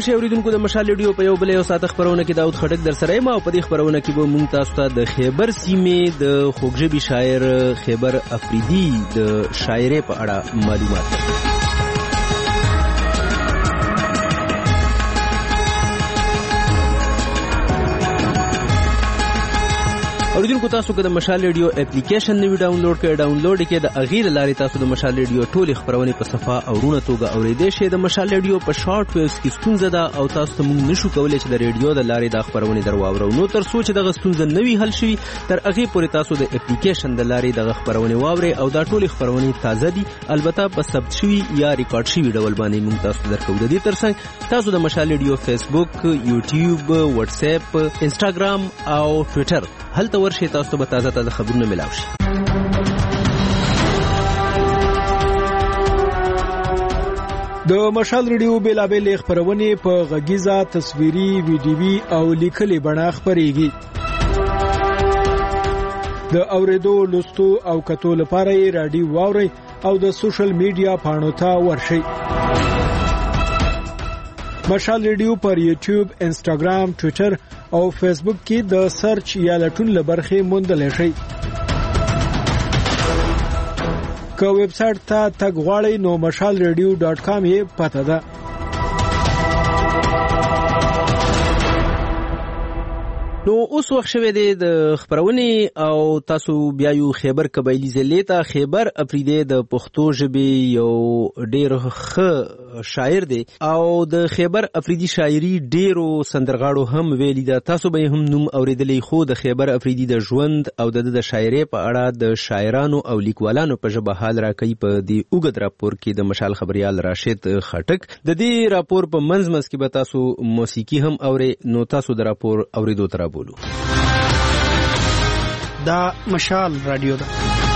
شئ اوریدونکو د مشال ریډیو په یو بل یو ساعت خبرونه کې داود خټک در سره ما او په دې خبرونه کې به مونږ تاسو ته د خیبر سیمې د خوږژبي شاعر خیبر افریدي د شاعرۍ په اړه معلومات اوریدونکو تاسو که د مشال ریډیو اپلیکیشن نوی ډاونلوډ کړئ ډاونلوډ کړئ د هغې له لارې تاسو د مشال ریډیو ټولې خپرونې په صفا او روڼه توګه اورېدی شئ. د مشال ریډیو په شارټ ویوز کې ستونزه ده او تاسو ته موږ نشو کولی چې د ریډیو د لارې دا خپرونې در واورو. نو تر څو چې دغه ستونزه نه وي حل شوي تر هغې پورې تاسو د اپلیکیشن د لارې دغه خپرونې واورئ او دا ټولې خپرونې تازه دي، البته په ثبت شوي یا ریکارډ شوي ډول باندې موږ تاسو ته درکوو. د دې ترڅنګ تاسو د مشال ریډیو فیسبوک، یوټیوب، واتساپ، انسټاګرام او ټویټر هلته ورشئ، تاسو به تازه خبرونه ملاو شي. د مشال ریډیو بیلابېلې خپرونې په غږیزه، تصویري، ویډیوي او لیکلي بڼه خپرېږي. د اورېدو، لوستو او کتو لپاره یې رادیو واورئ او د سوشل میډیا پاڼو ته ورشئ. مشال ریډیو پر یوټیوب، انسټاګرام، ټویټر او فیسبوک کې د سرچ یا لټون لبرخې موندلی شئ. که ویب سایټ ته تګ غواړئ نو mashalradio.com یې پته ده. نو اوس وخت شوی دی د خپرونې او تاسو بیا یو خیبر قبایلي ضلع ته. خیبر افریدي د پښتو ژبې یو ډېر ښه شاعر دی او د خیبر افریدي شاعري ډېرو سندرغاړو هم ویلي ده. تاسو به هم نوم اورېدلی، خو د خیبر افریدي د ژوند او د شاعرۍ په اړه د شاعرانو او لیکوالانو په ژبه حال راکوي په دې اوږد راپور کې د مشال خبریال راشد خټک. د دې راپور په منځ کې به تاسو موسیقي هم اورئ. نو تاسو د راپور اورېدو ته بولو. دا مشال رادیو ده.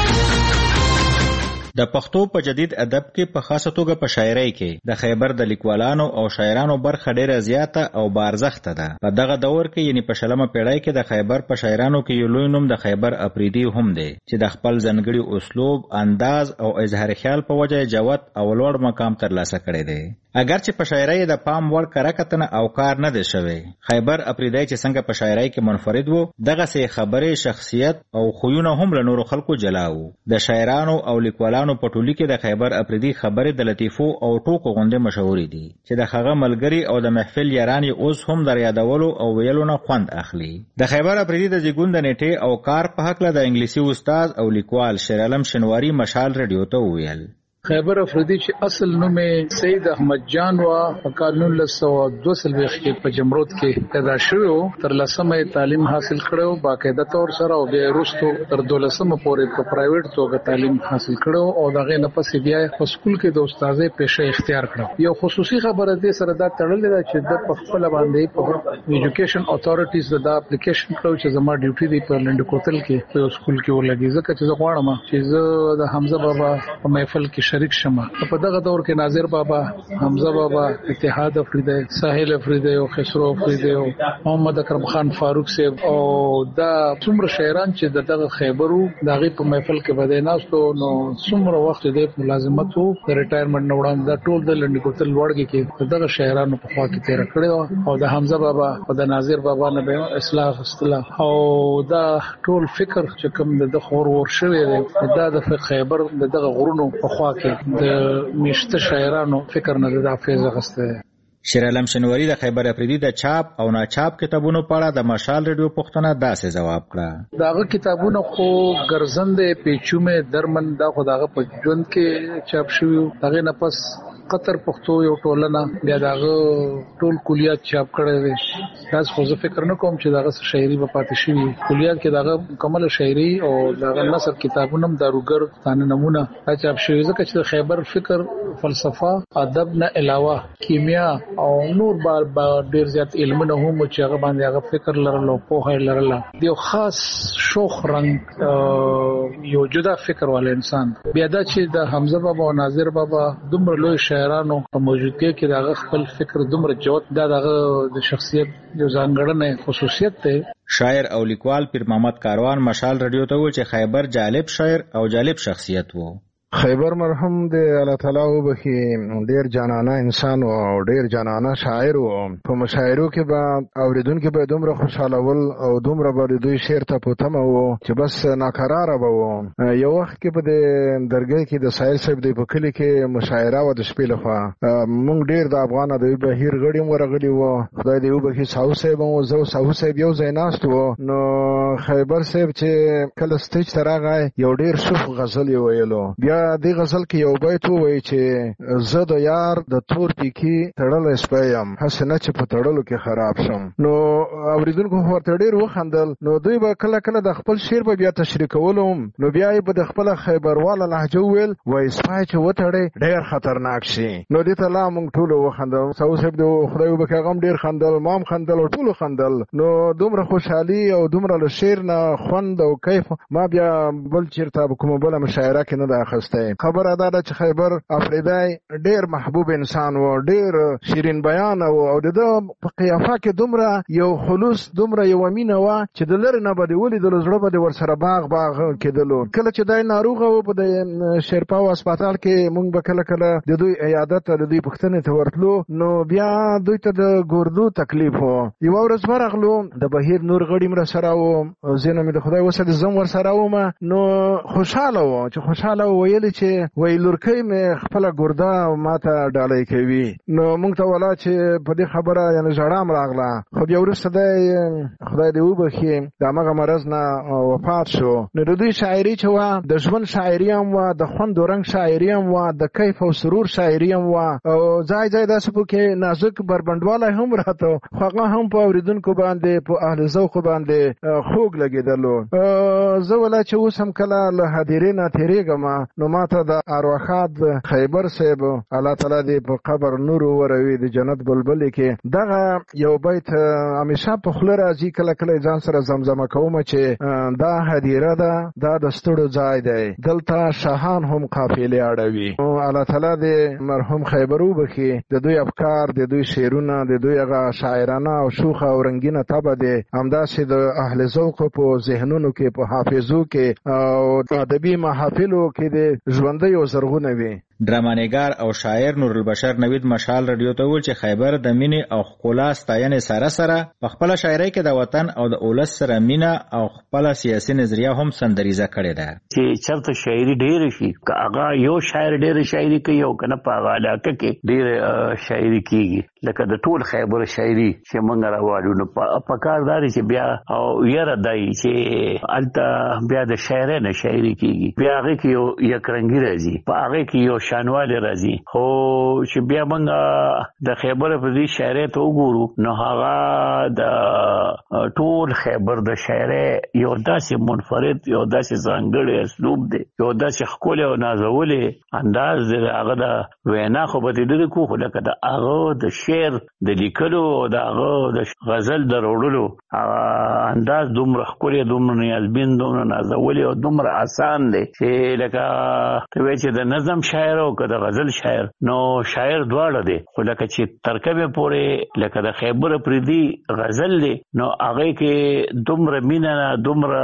د پښتو په جدید ادب کې په خاصه توګه په شاعرۍ کې د خیبر د لیکوالانو او شاعرانو برخه ډیره زیاته او بارزخته ده. په دغه دور کې یعنی په شلمه پیړۍ کې د خیبر په شاعرانو کې یو لوی نوم د خیبر افریدي هم دی چې د خپل ځانګړي اسلوب، انداز او اظهار خیال په وجه جوت او لوړ مقام ترلاسه کړی دی. اگر چې په شاعرۍ د پام وړ کارکتنه او کار نه دی شوی. خیبر افریدی چې څنګه په شاعرۍ کې منفرد وو، دغه سي خبرې، شخصیت او خویونه هم له نورو خلکو جلا وو. د شاعرانو او لیکوالانو په ټولۍ کې د خیبر افریدي خبرې د لطیفو او ټوکو غوندې مشهورې دي چې د هغه ملګری او د محفل یاران اوس هم در یادولو او ویلو نه خوند اخلي. د خیبر افریدي د زیږون د نیټې او کار په هکله د انګلیسي استاد او لیکوال شیر عالم شنواری مشال ریډیو ته وویل. خیبر افریدی چې اصل نوم سید احمد جان وا په کال 1922 کې په جمرود کې پیدا شوی او تر لسمه تعلیم حاصل کړو باقاعده تور سره او بیا وروسته تر 12مه پورې په پرایویټ توګه تعلیم حاصل کړو او دغه نه پس بیا په سکول کې د استادۍ پیشه اختیار کړو. یو خصوصي خبره دې سره دا تړلې ده چې د خپل باندې په ایجوکیشن اتھارټیز د اپلیکیشن کړو چې زما ډیوټي دی په لند کوتل کې په سکول کې ولګي ځکه چې زه غواړم چې زه د حمزه بابا په محفل کې شریک شمه. په دغه دور کې ناظر بابا، حمزه بابا، اتحاد افریدی، ساحل افریدی او خسرو افریدی او محمد اکرم خان فاروق صاحب او دا څومره شاعران چې دغه خیبرو دغه په محفل کې بده ناستو نو څومره وخت دې ملازمت وو د ریټایرمنټ نه وړاندې دا ټول د لند کوتل وړګي کې دغه شاعرانو په خوا کې تیر کړو او د حمزه بابا او د ناظر بابا نه به اصلاح اصطلاح او دا ټول فکر چې کوم د خور ور شوی دی دا د خیبر دغه غرونو په خوا کې د مشته شاعرانو فکر نه د حافظ غسته. شیر عالم شنواری د خیبر افریدي د چاپ او ناچاپ کتابونو په اړه د مشال ریډیو پوښتنه داسې جواب کړه. داغه کتابونه خو ګرځندې پیچومه درمن دا خداغه په ژوند کې چاپ شوی. دغه نه پس قطر پښتو یو ټولنه بیا داغه ټول کلیات چاپ کړی دی. تاسو خو زه فکر نه کوم چې داغه شاعري په پاتې شي. کلیات کې داغه مکمل شاعري او داغه نثر کتابونه داروګر ثاني نمونه چاپ شوی. ځکه چې خیبر فکر، فلسفه، ادب نه علاوه کیمیا او نور بار ډیر زیات علمونه هم چې هغه باندې هغه فکر لرلو، په هغه لرلو دی خاص شوخ رنگ یو جدا فکر ول انسان. بیا دا چې د حمزه بابا او ناظر بابا دومره لوی شاعرانو په موجودګۍ کې دغه خپل فکر دومره جوت دغه د شخصیت یو ځانګړنه خصوصیت ده. شاعر او لیکوال پیر محمد کاروان مشال ریډیو ته و چې خیبر جالب شاعر او جالب شخصیت وو. خیبر مرحوم د الله تعالی وبخي ډیر جانانه انسان او ډیر جانانه شاعر او په مشاعرو کې به اوریدونکو به دومره خوشاله ول او دومره به دوی شعر ته پوتمه وو چې بس ناقراره به وو. یو وخت کې په د درګۍ کې د سایل صاحب د په کلی کې مشاعره و د شپې لخوا مونږ ډیر د افغان د بهیر غړي ورغلي وو. خدای دې وبخي ساو صاحب او زو ساو صاحب یو ځای ناست وو. نو خیبر صاحب چې کله سټیج ته راغی یو ډیر شوف غزل یې ویلو. بیا دې غزل کې یو بیت وایي چې زه د یار د تور پیکی تړل سپایم حسنه چې په تړلو کې خراب شم. نو اوریدونکو ورته ډیر وخندل. نو دوی به کله کله د خپل شعر په بیا تشریح کولم نو بیا یې په د خپل خیبرواله لهجه ویل وای سپای چې وتړې ډیر خطرناک شي. نو دې ته لا موږ ټول وخندل. ساو صاحب د خدای وبخښي غم ډیر خندل، مام خندل او ټول خندل. نو دومره خوشحالي او دومره له شعر نه خوند او کیف ما بیا بل چیرته کوم بل مشاعره کې نه ده اخیستی. خبره دا ده چې خیبر افریدی ډیر محبوب انسان و، ډیر شیرین بیان او د په قیافه کې دومره یو خلوص دومره یو مینه و چې د لرې نه به د ولیدلو زړه به د ورسره باغ کېدلو. کله چې دی ناروغه و په د شیرپاو هسپتال کې موږ به کله کله د دوی عیادت د دوی پوښتنې ته ورتلو نو بیا دوی ته د ګردو تکلیف و. یوه ورځ ورغلو د بهیر نور غړي مره سره و، ځینې مې د خدای وسه د زم ورسره ومه. نو خوشحاله و چې خوشحاله ویلې چې وایي لورکۍ مې خپله ګرده ما ته ډالۍ کوي. نو موږ ته ولا چې په دې خبره یعنې ژړام راغله. خو بیا وروسته دی خدای دې وبخي د همغه مرض نه وفات شو. نو د دوی شاعري چې وه د ژوند شاعري هم وه، د خوند و رنګ شاعري هم وه، د کیف او سرور شاعري هم وه او ځای ځای داسې پکې نازک بربنډوالی هم راته خو هغه هم په اورېدونکو باندې په اهل ذوقو باندې خوږ لګېدلو. زه ولا چې اوس هم کله له هدیرې نه تېرېږم نو ما ته د ارواښاد خیبر صاحب الله تعالی دې په قبر نور وروي د جنت بلبلې کې دغه یو بیت همیشه په خوله راځي، کله کله ځان سره زمزمه کوم چې دا هدیره ده، دا د ستړو ځای دی، دلته شاهان هم قافلې اړوي. الله تعالی دې مرحوم خیبر وبخي، د دوی افکار، د دوی شعرونه، د دوی هغه شاعرانه او شوخه او رنګینه طبع دی همداسې د اهل ذوق په ذهنونو کې په حافظو کې او ادبي محافلو کې د ژوندۍ او زرغونه وي. ډرامانګار او شاعر نور البشر نوید مشال رادیو ته ویل چې خیبر د مینې او ښکلا ستاینې سره سره په خپله شاعرۍ کې د وطن او د اولس سره مینه او خپله سیاسي نظریه هم سندریزه کړې ده. چې چېرته شاعري ډېره شي که هغه یو شاعر ډېره شاعري کوي او که نه په هغه علاقه کې ډېره شاعري کېږي لکه د ټول خیبر شاعري چې موږ راوړو. نو په کار دا دی چې بیا او یاره دی چې هلته بیا د شاعرۍ نه شاعري کېږي، بیا هغې کې یو یکرنګي راځي، په هغې کې یو شانوالی راځي. خو چې بیا موږ د خیبر په دې شاعرۍ ته وګورو نو هغه د ټول خیبر د شاعرۍ یو داسې منفرد، یو داسې ځانګړی اسلوب دی، یو داسې ښکلی او نازولی انداز دی. هغه د وینا خو به دې نه کوو، خو لکه د هغه د شعر د لیکلو او د هغه د غزل د راوړلو انداز دومره ښکلی، دومره نیازبین، دومره نازولی او دومره آسان دی چې لکه ته وایې چې د نظم شاعر او که د غزل شاعر نو شاعر دواړه دی. خو لکه چې ترکیب پورې لکه د خیبر پریدي غزل دی نو هغې کې دومره مینه، دومره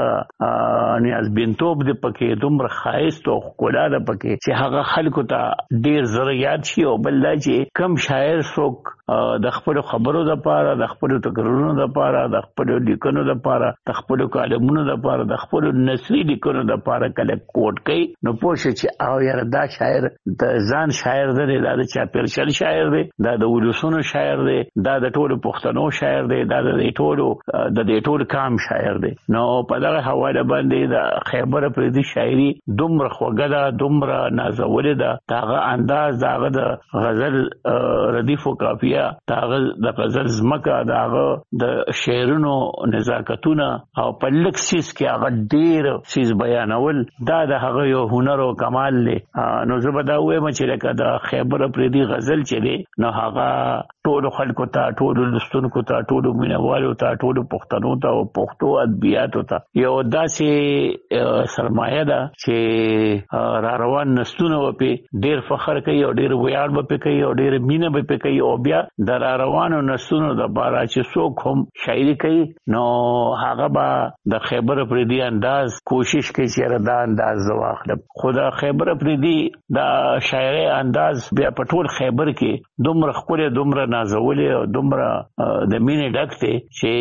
نیازبینتوب دی پکې، دومره ښایست او ښکلا ده پکې چې هغه خلکو ته ډېر زر یاد شي. او بل دا چې کم شاعر څوک د خپلو خبرو دپاره، د خپلو تکرارونو دپاره، د خپلو لیکنو دپاره، د خپلو کالمونو دپاره، د خپلو نثري لیکنو دپاره کله کوټ کوي نو پوه شي چې او یاره دا شاعر د ځان شاعر دی، دا د چاپېرشل شاعر دی، دا د ولسونو شاعر دی، دا د ټولو پښتنو شاعر دی، دا د دې ټول کام شاعر دی. نو په دغه حواله باندې د خیبر پریدي شاعري دومره خوږه ده، دومره نازولې ده. د هغه انداز، د هغه د غزل ردیف و قافیه، د هغه د غزل ځمکه، د هغه د شعرونو نزاکتونه او په لږ څیز کې هغه ډېر څیز بیانول، دا د هغه یو هنر او کمال دی. نو زه به دا ووایم چې لکه د خیبر پریدي غزل چې دی نو هغه ټولو خلکو ته، ټولو لوستونکو ته، ټولو مینوالو ته، ټولو پښتنو ته او پښتو ادبیاتو ته یو داسې سرمایه ده چې را روان نسلونه به پې ډېر فخر کوي او ډېر ویاړ به پې کوي او ډېر مینه به پې کوي او بیا د روانو نسونو د بارا چې څوک هم شاعري کوي نو هغه به د خیبر افریدي انداز کوشش کوي چې دا انداز واخلم. خو د خیبر افریدي د شاعري انداز بیا په ټول خیبر کې دومره ښکلی دومره نازولې او دومره د مینې ډک دی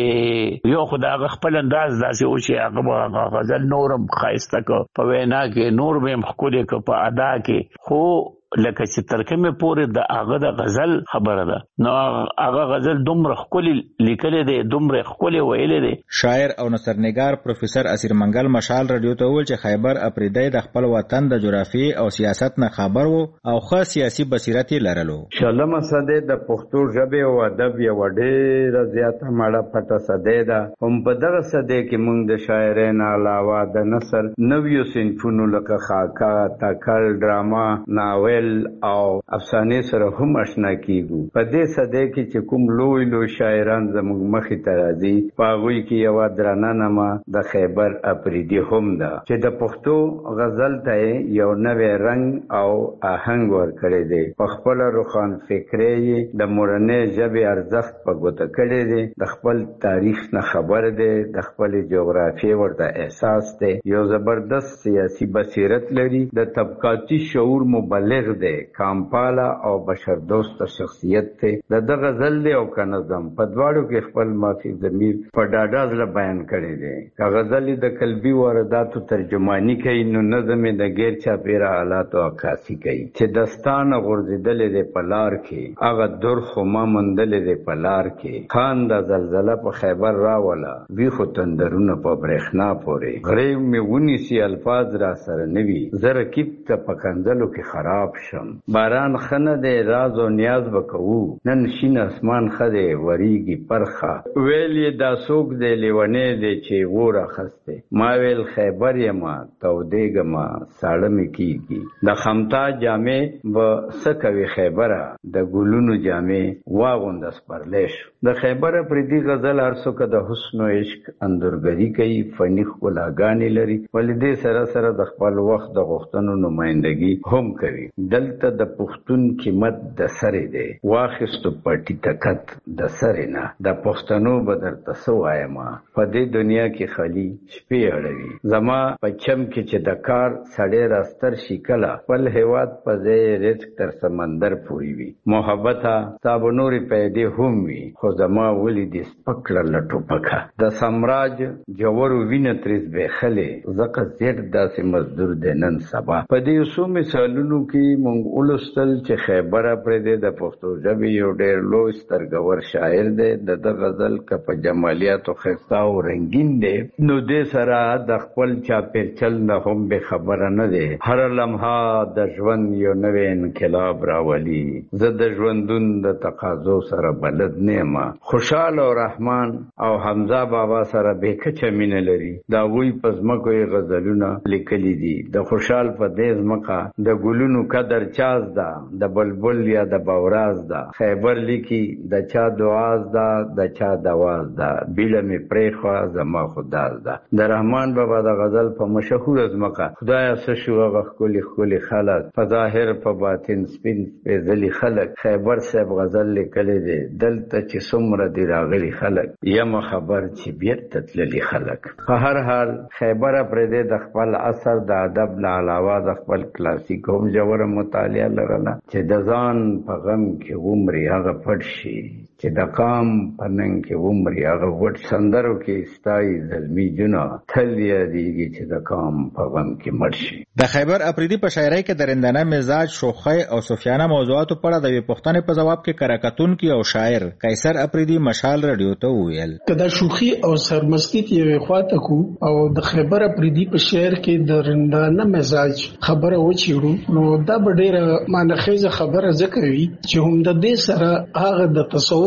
چې یو خو د هغه خپل انداز داسې و چې هغه به غزل نورم ښایسته که په وینا کې نور به هم ښکلی که په ادا کې خو لکه چې ترکمه پورې د هغه د غزل خبره ده نو هغه غزل دومره ښکلی لیکلې دی دومره ښکلی ویلې دی. شاعر او نثرنګار پروفیسر اسیر منګل مشال رادیو ته وویل چې خیبر افریدی د خپل وطن د جغرافیې او سیاست نه خبر وو او ښه سیاسي بصیرت یې لرلو. شلمه صدی د پښتو ژبې او ادب یو ډېره زیاته ماړه پټه صدی ده. هم په دغه صدی کې موږ د شاعرانو علاوه د نثر نویو صنفونو لکه خاکا تکل ډراما ناول او افسانې سره هم آشنا کیږو. په دې صدی کې چې کوم لوی لوی شاعران زموږ مخې ته راځي په هغوی کې یوه درنه نامه د خیبر افریدي هم ده چې د پښتو غزل ته یو نوی رنګ او آهنګ ورکړی دی. په خپله روښان فکرۍ یې د مورنۍ ژبې ارزښت په ګوته کړی دی. د خپل تاریخ نه خبر دی. د خپلې جغرافیې ورته احساس دی. یو زبردست سیاسي بصیرت لري. د طبقاتي شعور مبلغ دی. کامپالا او بشردوست شخصیت دی. د غزل دی او که نظم په دواړو کې خپل مافي ضمیر په ډاډه زړه بیان کړی دی. که غزل د قلبي وارداتو ترجمانی کوي نو نظم د غیر چاپیره حالاتو عکاسي کوي. چې دستان غورځېدلې دی په لار کې هغه در خو ما موندلې دی په لار کې. خان د زلزله په خیبر راوله ویښو تندرونه په برېښنا پورې غریب مې ونیسي الفاظ را سره نه وي زه رقیب ته په کنځلو کې خراب شم. باران خنه دی راز او نیاز بکوو نن شین اسمان خده وریږي پرخه ویلې دا څوک دی لیونی دی چې و راخستی ما ویل خیبر یما تودېږمه ساړه مې کېږي. د خمتا جامې به څه کوي خیبره د ګلونو جامې واغونده سپرلی شو. د خیبر افریدي غزل هر څوک د حسن و عشق انځورګري کوي. فني ښکلاګانې لري ولې دې سره سره د خپل وخت د غوښتنو نمایندګي هم کوي. دلته د پښتون قیمت د سرې دی واخیستو پټي تکت د سرې نه د پښتنو به درته څه وایمه په دې دنیا کې خالي شپې اړوي. زما په چم کې چې د کار سړی راستر شي کله خپل هیواد په ځای رزق تر سمندر پورې وي. محبته تا به نورې پیدې هم وي خو زما ولې دې سپک کړله ټوپکه. د سمراج جوورو وینه ترې زبېښلې ځکه زیړ داسې مزدور دی نن سبا. په دې څو مثالونو کې مونږ ولوستل چې خیبر افریدي د پښتو ژبې یو ډېر لوی سترګور شاعر دی. د غزل که په جمالیاتو ښایسته او رنګین دی نو دې سره د خپل چاپېرچل نه هم بې خبره نه دی. هره لمحه د ژوند یو نوی انقلاب راولي. زه د ژوندون د تقاضو سره بلد نه یم. خوشحال او رحمان او حمزه بابا سره بې کچه مینه لري. د هغوی په ځمکو یې غزلونه لیکلي دي. د خوشحال په دې ځمکه د ګلونو قدر چاز ده د بلبل یا د باوراز ده. خیبر لیکي د چا دعاز ده د چا دواز ده بیله مې پرېښوه زما خداز ده. د رحمان بابا د غزل په مشهوره ځمکه خدایه څه شو هغه ښکلي ښکلي خلک په ظاهر په باطن سپین سپېڅلي خلک. خیبر صاحب غزل لیکلی دی دلته چې څومره دي راغلي خلک یمه خبر چې بیرته تللي خلک. په هر حال خیبر افریدي د خپل عصر د ادب نه علاوه د خپل کلاسیک هم ژوره مطالعه لرله چې د ځان په غم کې ومري هغه پټ شي چې د قام په ننګ کې ومري هغه وټ. سندرو کې ستایي زلمي جونه تل یادېږي چې د قام په غم کې مړ شي. د خیبر افریدي په شاعرۍ کې د رندانه مزاج شوخۍ او صوفیانه موضوعاتو په اړه د یوې پوښتنې په ځواب کې کراکتونکي او شاعر قیصر افریدي مشال رادیو ته وویل که دا شوخي او سرمستي یوې خواته کو او د خیبر افریدي په شعر کې د رندانه مزاج خبره وچیړو نو دا به ډېره معنیخیزه خبره ځکه وي چې هم د دې سره هغه د تصوف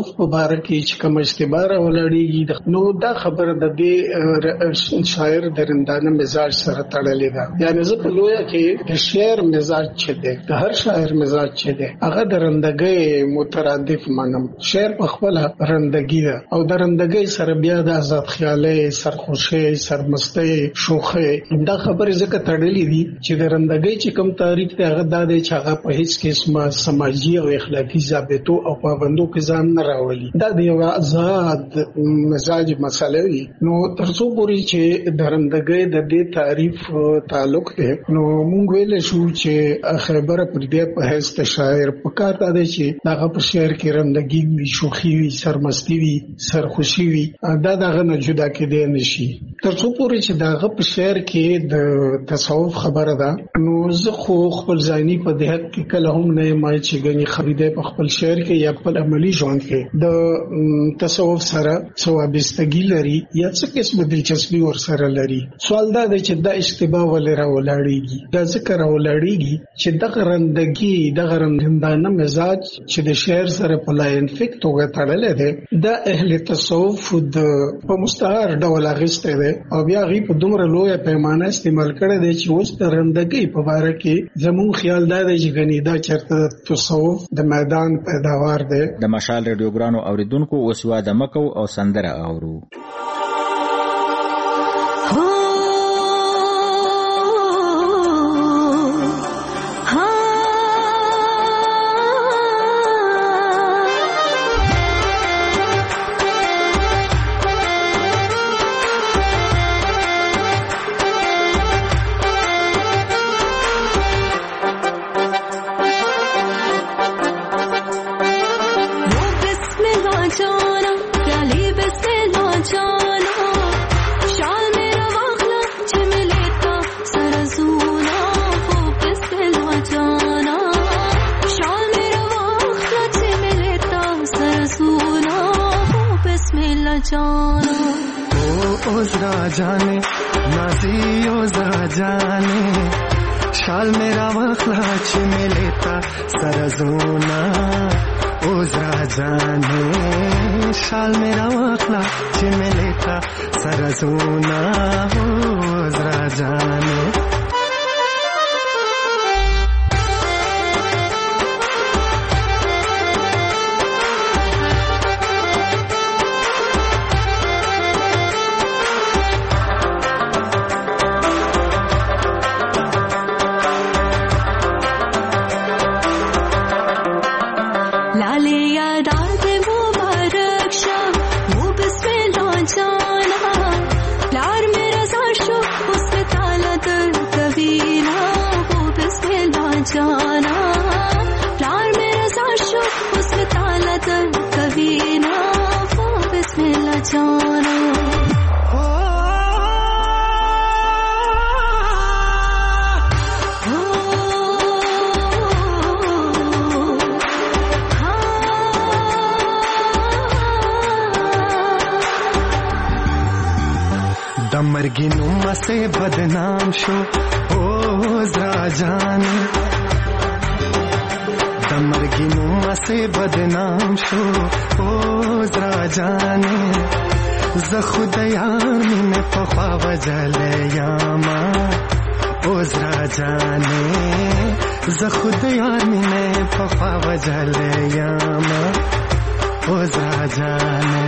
تصوف په باره کې چې کوم اشتباه راولاړېږي نو دا خبره د دې شاعر درندانه مزاج سره تړلې ده. یعنی زه په لویه کې د شعر مزاج چې دی د هر شاعر مزاج چې دی هغه درندګۍ مترادف منم. شعر په خپل رندګي ده او درندګۍ سره بیا د آزاد خیالي سرخوشي سرمستۍ شوخي دا خبره ځکه تړلې دي چې درندګۍ چې کوم تعریف دی هغه د چې هغه په هیڅ قسمه سماجی او اخلاقی ضابطو او پابندو کې ځان نه راولي. دا د یو آزاد مزاج مسله وي. نو ترڅو پورې چې درندګۍ د دې تعریف تعلق دی نو مونږ ویل شو چې خبره پر دې په هیڅ شاعر په کار دی چې هغه په شعر کې رندګي وي شوخي وي سرمستی وي سرخوشي وي دا دغه نه جدا کېدی نشي. ترڅو پورې چې دغه په شعر کې د تصوف خبره ده نو زه خو خپل ځاني په دې حق کې کله هم نه مای چې غني خریده په خپل شعر کې یا خپل عملی ژوند کې د تصوف سره ثوابستګي لري یا څه قسم دلچسپي ور سره لري. سوال دا دی چې دا اشتباه ولې راولاړېږي. دا ذکر راولاړېږي چې دغه رندګي دغه رندانه مزاج چې د شعر سره په لاین فکت توګه تړلې ده د اهل تصوف د په مستعار ډول اغسته ده او بیا غي په دومره لویه پیمانه استعمال کړي دي چې اوس د رندګي په اړه کې زمون خیال دا دی چې غني دا چرته تصوف د میدان پیداوار ده. د مشال ریډیو ګرانو اوریدونکو اوس واده مکو او سندره اورو. जाने नाजियो जाने शाल मेरा वखलाच में लेता सरजूना ओजरा जाने शाल मेरा वखलाच में लेता सरजूना ओजरा जाने मर्गी नुमा से बदनाम शो ओ जरा जाने दमर्गी नुमा से बदनाम शो ओ जरा जाने ज़खुद यार में पखा वजले यामा ओ जरा जाने ज़खुद यार में पखा वजले यामा ओ जरा जाने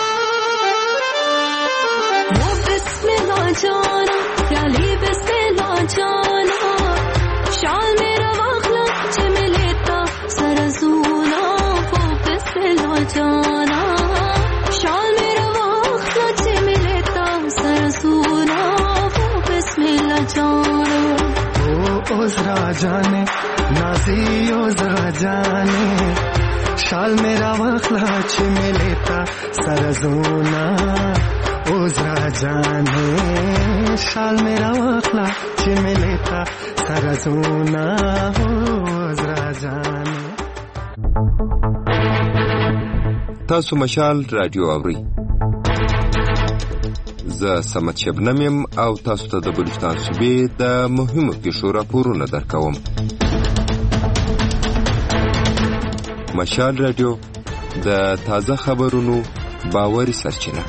जाना प्याली बिस्मिल्लाह जाना शाल मेरा वाखला में लेता सरजूना वो बिस्मिल्लाह जाना शाल मेरा वाखला में लेता सरजूना वो बिस्मिल्लाह जाना ओ जरा जाने नाजी ओ जरा जाने शाल मेरा वाखला में लेता सरजूना ओजरा जाने शाल मेरा वाखला में लेता सरजूना ओजरा जाने. تاسو مشال رادیو اورئ. زه سمت شبنم یم او تاسو ته د بلوچستان صوبې د مهمو پیښو راپورونه درکوم. مشال رادیو د تازه خبرونو باوري سرچینه.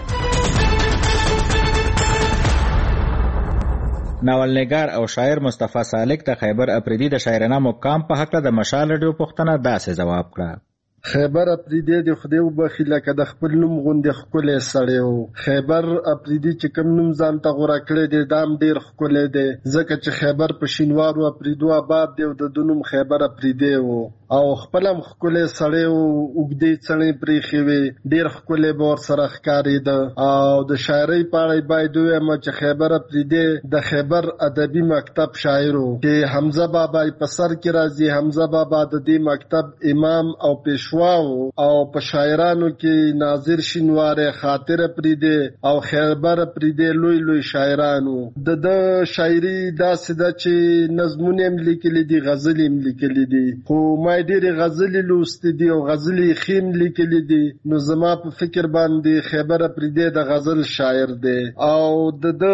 ناولنګار او شاعر مصطفی سالک د خیبر اپریدي د شاعرانه مقام په حق د مشال رادیو پوښتنه داسې جواب کړه. خیبر اپریدي د خدای وبخي لکه د خپل نوم غوندې ښکلی سړی و. خیبر اپریدي چې کوم نوم ځان ته غوره کړی دی دام ډېر ښکلی دی ځکه چې خیبر په شینوارو اپریدو آباد دی او د نوم خیبر اپریدي و او خپل هم ښکلی سړی و. اوږدې څڼې پرېښې وې ډېر ښکلی به ورسره ښکارېده او د شاعرۍ په اړه باید ووایم چې خیبر اپریدي د خیبر ادبي مکتب شاعر و چې حمزه بابا یې په سر کې راځي. حمزه بابا د دې مکتب امام او پیشوا او په شاعرانو کې ناظر شینواری، خاطر اپریدي او خیبر اپریدي لوی لوی شاعرانو. د شاعري داسې ده چې نظمونه هم لیکلي دي، غزلې هم لیکلي دي، خو ما ډېرې غزلې لوستې دي او غزلې ښې هم لیکلي دي. نو زما په فکر باندې خیبر اپریدي د غزل شاعر دی او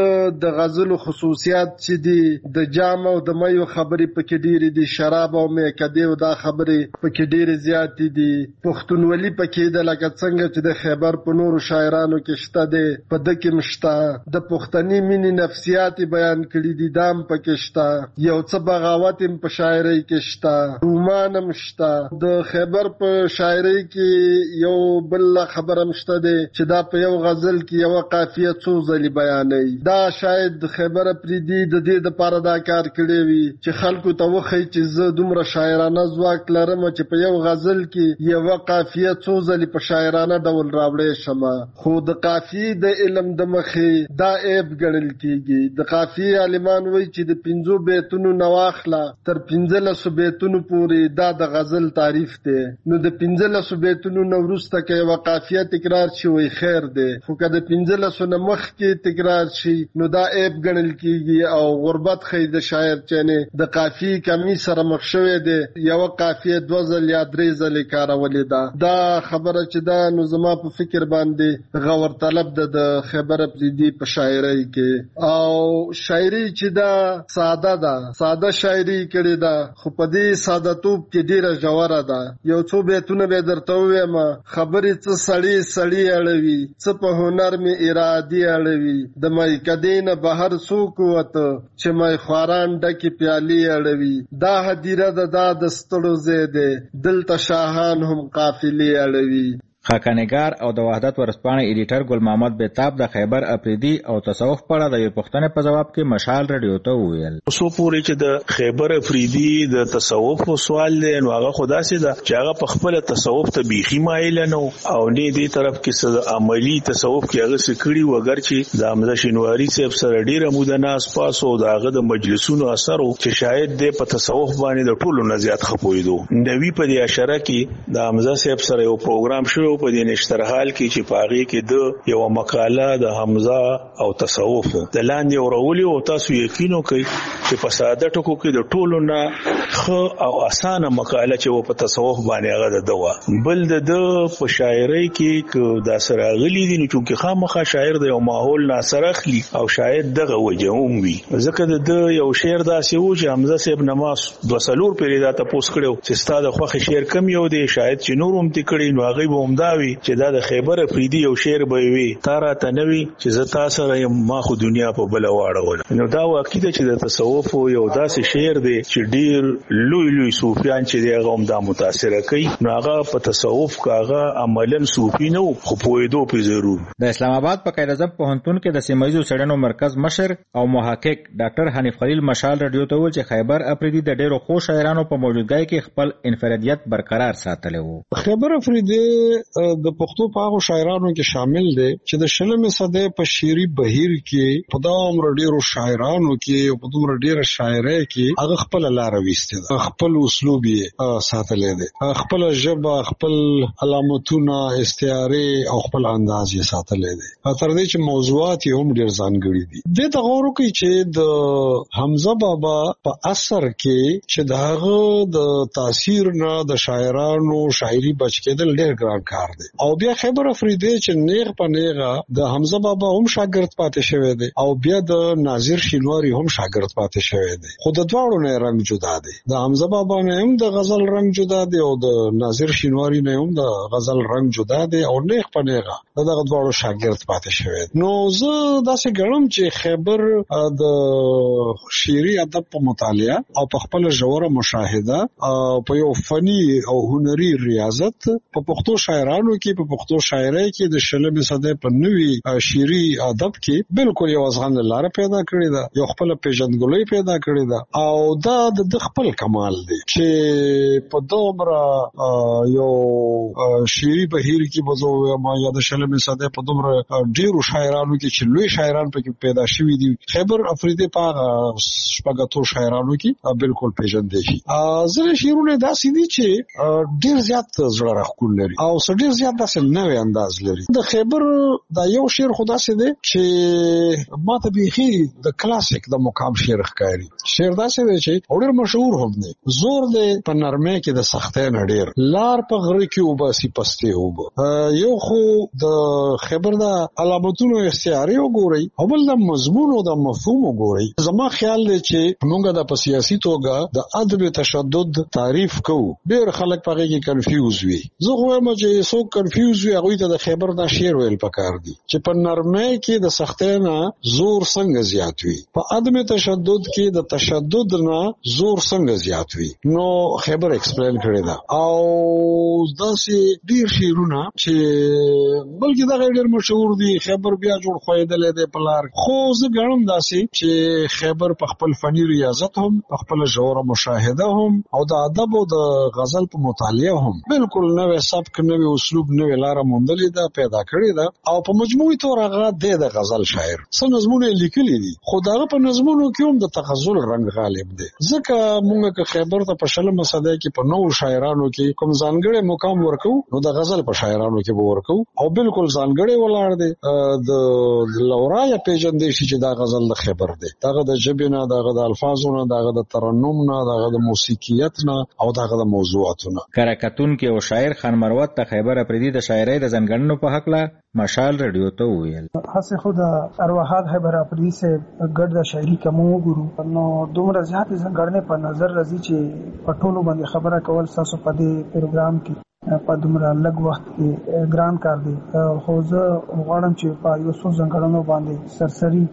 د غزلو خصوصیات چې دي د جام او د میو خبرې پکې ډېرې دي، شراب او میکدې او دا خبرې پکې ډېرې زیاتې دي. پښتونولي پکې ده لکه څنګه چې د خیبر په نورو شاعرانو کې شته دی، په ده کې هم شته. د پښتني مینې نفسیات بیان کړي دي، دا هم پکې شته. یو څه بغاوت هم په شاعرۍ کې شته، رومان هم شته. د خیبر په شاعرۍ کې یو بل خبر هم شته دی چې دا په یو غزل کې یوه قافیه څو ځلې بیانوي. دا شاید خیبر اپریدي د دې دپاره دا کار کړی وي چې خلکو ته وښیي چې زه دومره شاعرانه ځواک لرم چې په یو غزل کې یوه قافیه څو ځلې په شاعرانه ډول راوړی شمه. خو د قافیې د علم د مخې دا عیب ګڼل کېږي. د قافیې عالمان وایي چې د 5 بیتونو نه واخله تر 15 بیتونو پورې دا د غزل تعریف دی. نو د 15 بیتونو نه وروسته که یوه قافیه تکرار شي وایي خیر دی، خو که د 15 نه مخکې تکرار شي نو دا عیب ګڼل کېږي او غربت ښیي د شاعر چې د قافیې کمی سره مخ شوی دی، یوه قافیه 2 ځل یا 3 ځلې کارولې ده. دا خبره چې دا نو زما په فکر باندې غور طلب ده د خیبر اپریدي په شاعرۍ کې. او شاعري چې دا ساده ده، ساده شاعري کړې ده، خو په دې ساده‌توب کې ډېره ژوره ده. یو څو بیتونه به درته ووایم. خبرې څه سړي سړي اړوي، څه په هنر مې ارادي اړوي، د میکدې نه بهر څوک وته چې می خواران ډکې پیالې اړوي. دا هدیره ده، دا د ستړو ځای دی، دلته شاهان هم قافلې اړوي. خاکانګار او د وحدت ورځپاڼې ایډیټر ګل محمد بیتاب د خیبر اپریدي او تصوف په اړه د یو پوښتنې په جواب کې مشال رادیو ته وویل. اوسو پورې چې د خیبر اپریدي د تصوف سوال دی نو هغه خدا سي ده چې هغه په خپل تصوف ته بيخي مایل نه او نه دې طرف کې څه عملی تصوف کې هغه سکړي وګر چې د حمزه شینواری صاحب سره ډیره موده ناس پاسو داغه د مجلسونو اثر چې شاید د په تصوف باندې د ټولو نه زیات خپویدو. نوی په دې اشاره کې د حمزه صاحب سره یو پروګرام شو په دې نشترحال کې چې پاغي کې د یو مقاله د حمزه او تصوف د لاندې اورولي او تاسو یقینو کوي چې په ساده ټکو کې د ټولو نه خو او اسانه مقاله چې په تصوف باندې هغه د دوا بل د په شاعرۍ کې دا سره غلي دي نو چې خامخا شاعر د یو ماحول ناصر اخلي او شاید دغه وجهوم وي. ځکه د یو شعر داسې و چې حمزه صاحب نماز 2 پیری دا تاسو کړو چې ستاسو خوخه شعر کم یو دی شاید چې نورم تکړی نو هغه به همداوي چې دا د خیبر اپریدي یو شعر به وي تارا تنوي چې زه تاسو سره ما خو دنیا په بل واړول. نو دا واقعي ده چې د تصوف یو داسې شعر دی چې ډیر لوی صوفیان چې دی هغه هم دا متاثر کوي نو هغه په تصوف کاغه عملاً صوفي نه خو پوهېدو په ضرور. د اسلام آباد په قائد اعظم پوهنتون کې د سیمایي څېړنو مرکز مشر او محقق ډاکټر حنیف خلیل مشال رادیو ته ویل چې خیبر اپریدي د ډیرو خو شاعرانو په موجودګۍ کې خپل انفرادیت برقرار ساتلی وو. خیبر اپریدي د پښتو په هغو شاعرانو کې شامل دی چې د 16مې صدۍ په شعري بهیر کې په دومره ډیرو شاعرانو کې او په دومره ډیره شاعرۍ کې هغه خپل لار ویسته ده، خپل اسلوب یې ساتلی دی، خپل ژبه، خپل علامتونه، استعارې او خپل انداز یې ساتلی دی. تر دې چې موضوعات یې هم ډیر ځانګړي دي. دې ته غور وکړئ چې د حمزه بابا په اثر کې چې د هغه د تاثیر نه د شاعرانو شاعري بچ کېدل ډیر ګران کار دی. او بیا خیبر اپریدي چې نیغ په نیغه د حمزه بابا هم شاګرد پاتې شوی دی او بیا د ناظر شینواری هم شاګرد پاتې شوی دی، خو د دواړو نه رنګ جدا دی. د حمزه بابا نه هم د غزل رنگ جدا دی او د ناظر شینواری نه هم د غزل رنگ جدا دی او نیغ په نیغه دغه دواړو شاګرد پاتې شوی. نو زه داسې ګڼم چې خیبر د شعري ادب په مطالعه او په خپل ژوره مشاهده په یو فني او هنري ریاضت په پښتو شاعرانو کې په پښتو شاعرۍ کې د شلمې صدې په نوي شعري ادب کې بالکل یو ځغان لاره پیدا کړې ده، یو خپل پیژندګلوي پیدا کړې ده او دا د خپل کمال دی چې په دومره یو شعري بهیر کې بزو ما یاد شلمې صدې په دومره ډیرو شاعرانو کې چې لوی شاعران پکې پیدا شوي دي. خیبر افریدي په شپږاتو شاعرانو کې بالکل پیژندل شي. ځینې شعرونه داسې دي چې ډیر زیات زړه راښکون لري او ډیر زیات داسې نوې انداز لري. د خیبر دا یو شعر خدا سي دی چې ماته بيخي د کلاسیک د مقام شعر ښکاري. شعر داسې دی چې ډیر مشهور هم دی. زور دی په نرمه کې د سختۍ نه ډیر، لار په غره کې وباسي پسته وب. یو خو د خیبر د علامتونو استعاره وګورئ او بل د مضمون او د مفهوم وګورئ. زما خیال دی چې موږ د سیاسي توګه د ادب تشدد تعریف کوو، ډیر خلک پغه کې کنفیوز وي. زه خو وایم چې څوک کنفیوز وي هغه ته د خیبر د شعر ویل پکار دي چې په نرمه کې د سختۍ نه زور څنګه زیات وي، په ادب تشدد کې د تشدد نه زور څنګه زیات وي. نو خیبر ایکسپلین کړی دا او داسې ډیر شعرونه چې بلکې دا ډیر مشهور دي. خیبر بیا جوړ خویدل دی په لار. خو زه ګڼم داسې چې خیبر په خپل فني ریاضت هم، په خپل ژوره مشاهده هم او د ادب او د غزل په مطالعه هم بالکل نوې سبک، نوې اسلوب، نوې لار موندلې ده، پیدا کړې ده او په مجموعي تور هغه د غزل شاعر. څو نظمونه لیکلي دي خو دا په نظمونو کې هم د تغزل رنگ غالب دی. ځکه موږ که خیبر ته په شلمه صدې کې په نوو شاعرانو کې کوم ځانګړی مقام ورکو نو د غزل په شاعرانو کې به ورکو او بالکل ځانګړی ولاړ دی. د لورا یا پیژندې شي چې دا غزل د خیبر دی، داغه د ژبې نه، داغه د الفاظو نه، داغه د ترنم نه، داغه د موسیقیت نه او داغه د موضوعاتو نه. کرکتون کې او شاعر خان مروت د خیبر افریدي د شاعرۍ د ځانګړنو په حق له مشال رادیو ته ویل. هڅه خو د ارواحات خیبر افریدي سے ګډ د شاعري کومو ګورو نو دومره زیات ځانګړنې په نظر راځي چې په ټولو باندې خبره کول تاسو په دې پروګرام کې په دومره لږ وخت کې ګران کار دی. خو زه غواړم چې په یو څو ځانګړنو باندې سرسري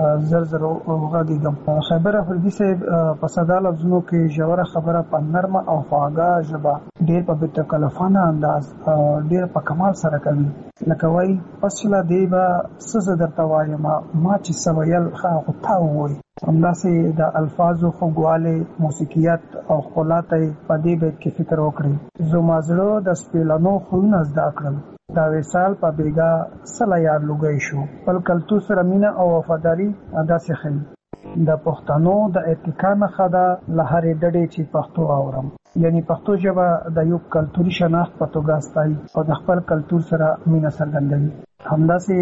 زر وغږیږم. خیبر افریدي صاحب په ساده لفظونو کې ژوره خبره په نرمه او خواږه ژبه ډېر په بېتکلفانه انداز ډېر په کمال سره کوي. لکه وایي پسله دی به څه زه درته وایم ما چې څه ویل ښه خو تا ووایي. همداسې د الفاظو خوږوالی، موسیقیت او ښکلا ته یې په دې بیت کې فکر وکړئ. زما زړه د سپېلنو خویونه زده کړل، دا وصال په بیګا سله یار لوګی شو. خپل کلتور سره مینه او وفاداري داسې ښیي. د پښتنو د اتکا نښه ده له هرې ډډې چې پښتو اورم. یعنی پښتو ژبه د یو کلتوري شناخت په توګه ستایي او د خپل کلتور سره مینه څرګندوي. همداسې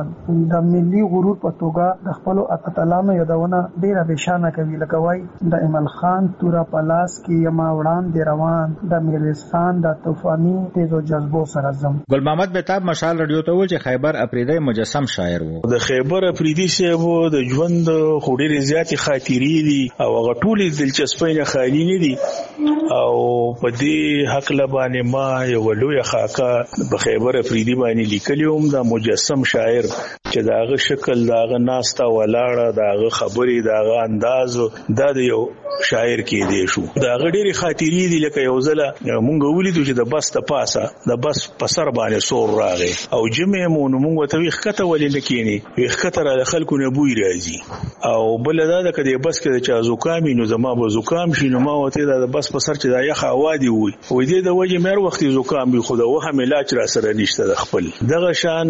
د ملي غرور په توګه د خپلو اتلانو یادونه ډېره بېشانه کوي. لکه وایي د ایمل خان توره په لاس کې یما وړاندې روان، د میرویس خان د طوفاني تیزو جذبو سره ځم. ګل محمد بهتاب مشال رادیو ته وویل چې خیبر افریدی مجسم شاعر و. د خیبر افریدي صاحب د ژوند خو ډېرې زیاتې خاطرې دي او هغه ټولې دلچسپۍ نه خالي نه دي او په دې هکله باندې ما یو لویه خاکه په خیبر افریدي باندې لیکلې وم. د مجسم شاعر چې داغه شکل، داغه ناستا ولاړه، داغه خبرې، داغه انداز دا د یو شاعر کې دی شو. داغه ډېری خاطرې دي. لکه یو ځله مونږ ولیدو چې د بس ته پاسه د بس په سر باندې سور راغی او جمع مون مونږ ته وښکته ولې نه کینی، وښکته را خلکو نه بوی راځي. او بل دا د کدی بس کې چې زوکامي نو زما به زوکام شي نو ما وته د بس په سر چې دا یخ هوا دی وي وې دې د وجه مېر وخت زوکام به خو د وهم علاج را سره نشته. د خپل دغه شان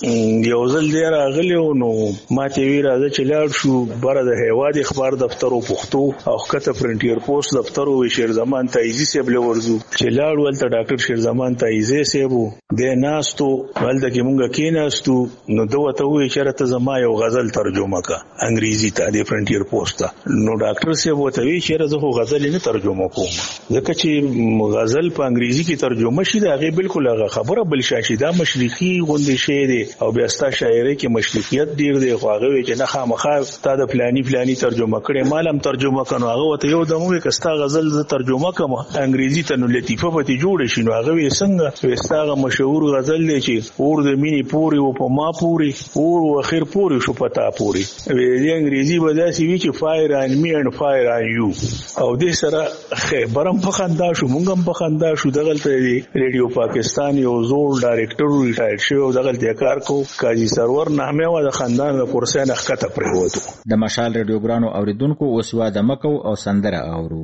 یو ځل دی راغلی نو ما ته وی راځه چې لاړ شو بره د هیواد اخبار دفتر او پښتو او کته فرنټیر پوسټ دفتر او شیر زمان تایزی سیب له ورزو چې لاړ ولته ډاکټر شیر زمان تایزی سیبو د ناستو ولته کې مونږ کې ناستو نو دوه ته وی چې راته زما یو غزل ترجمه کا انګریزي ته د فرنټیر پوسټ نو ډاکټر سیب وته وی چې راځه خو غزل نه ترجمه کوم ځکه چې غزل په انګریزي کې ترجمه شي دا غي بالکل هغه خبره بل شاشي دا مشرقي غوندې شی دی او بیا ستا شاعري هغه کې مشرکیت ډیر دی خو هغه چې نه خامخا تا د فلانی ترجمه کړي مالم ترجمه کنو هغه وته یو دمو کستا غزل ز ترجمه کوم انګریزي ته نو لطیفه پتی جوړ شي نو هغه څنګه وستاغه مشهور غزل دی چې اور د مینی پوری او په ما پوری اور او اخر پوری شو پتا پوری وی انګریزي بداسي وی چې فایر ان می اند فایر ان یو او دې سره خبرم په خندا شو مونږ هم په خندا شو دغلته ریډیو پاکستان یو زوړ ډایرکټر ریټایر شو دغلته کار کو قاضي سرور نامه و د خاندان د پرسه نخته پرې وته د مشال ریډیو ګرانو اوریدونکو اوسوا د مکو او سندره اورو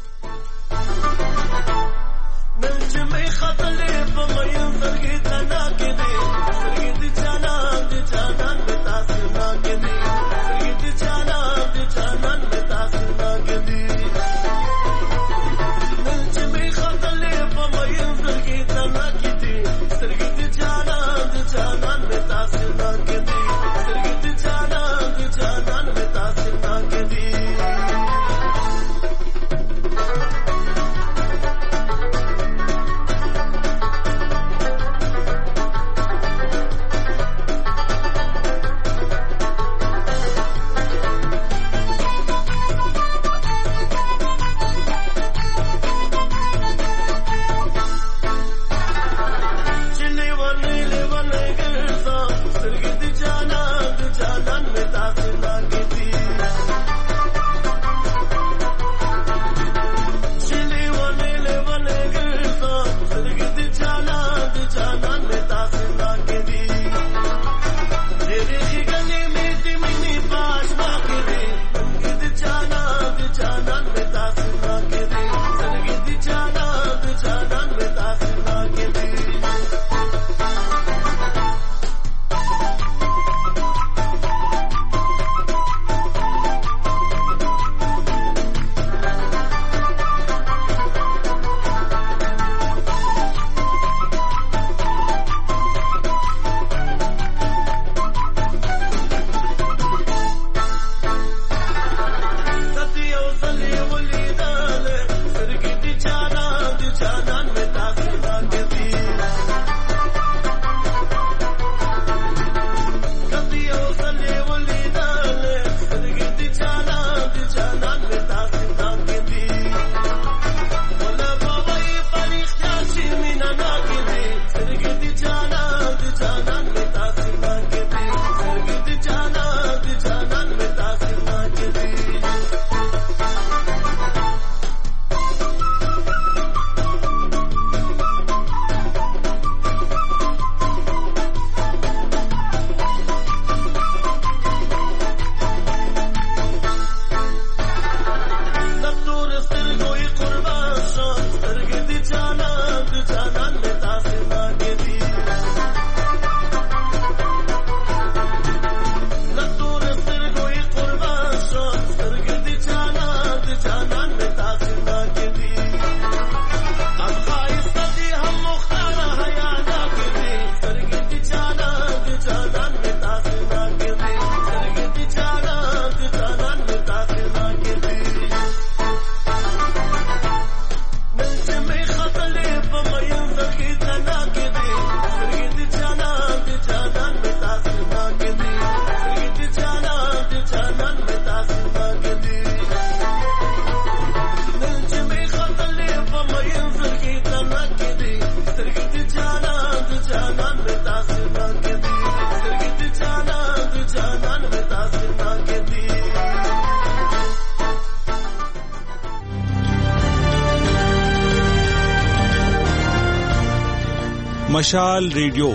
مشال ریډیو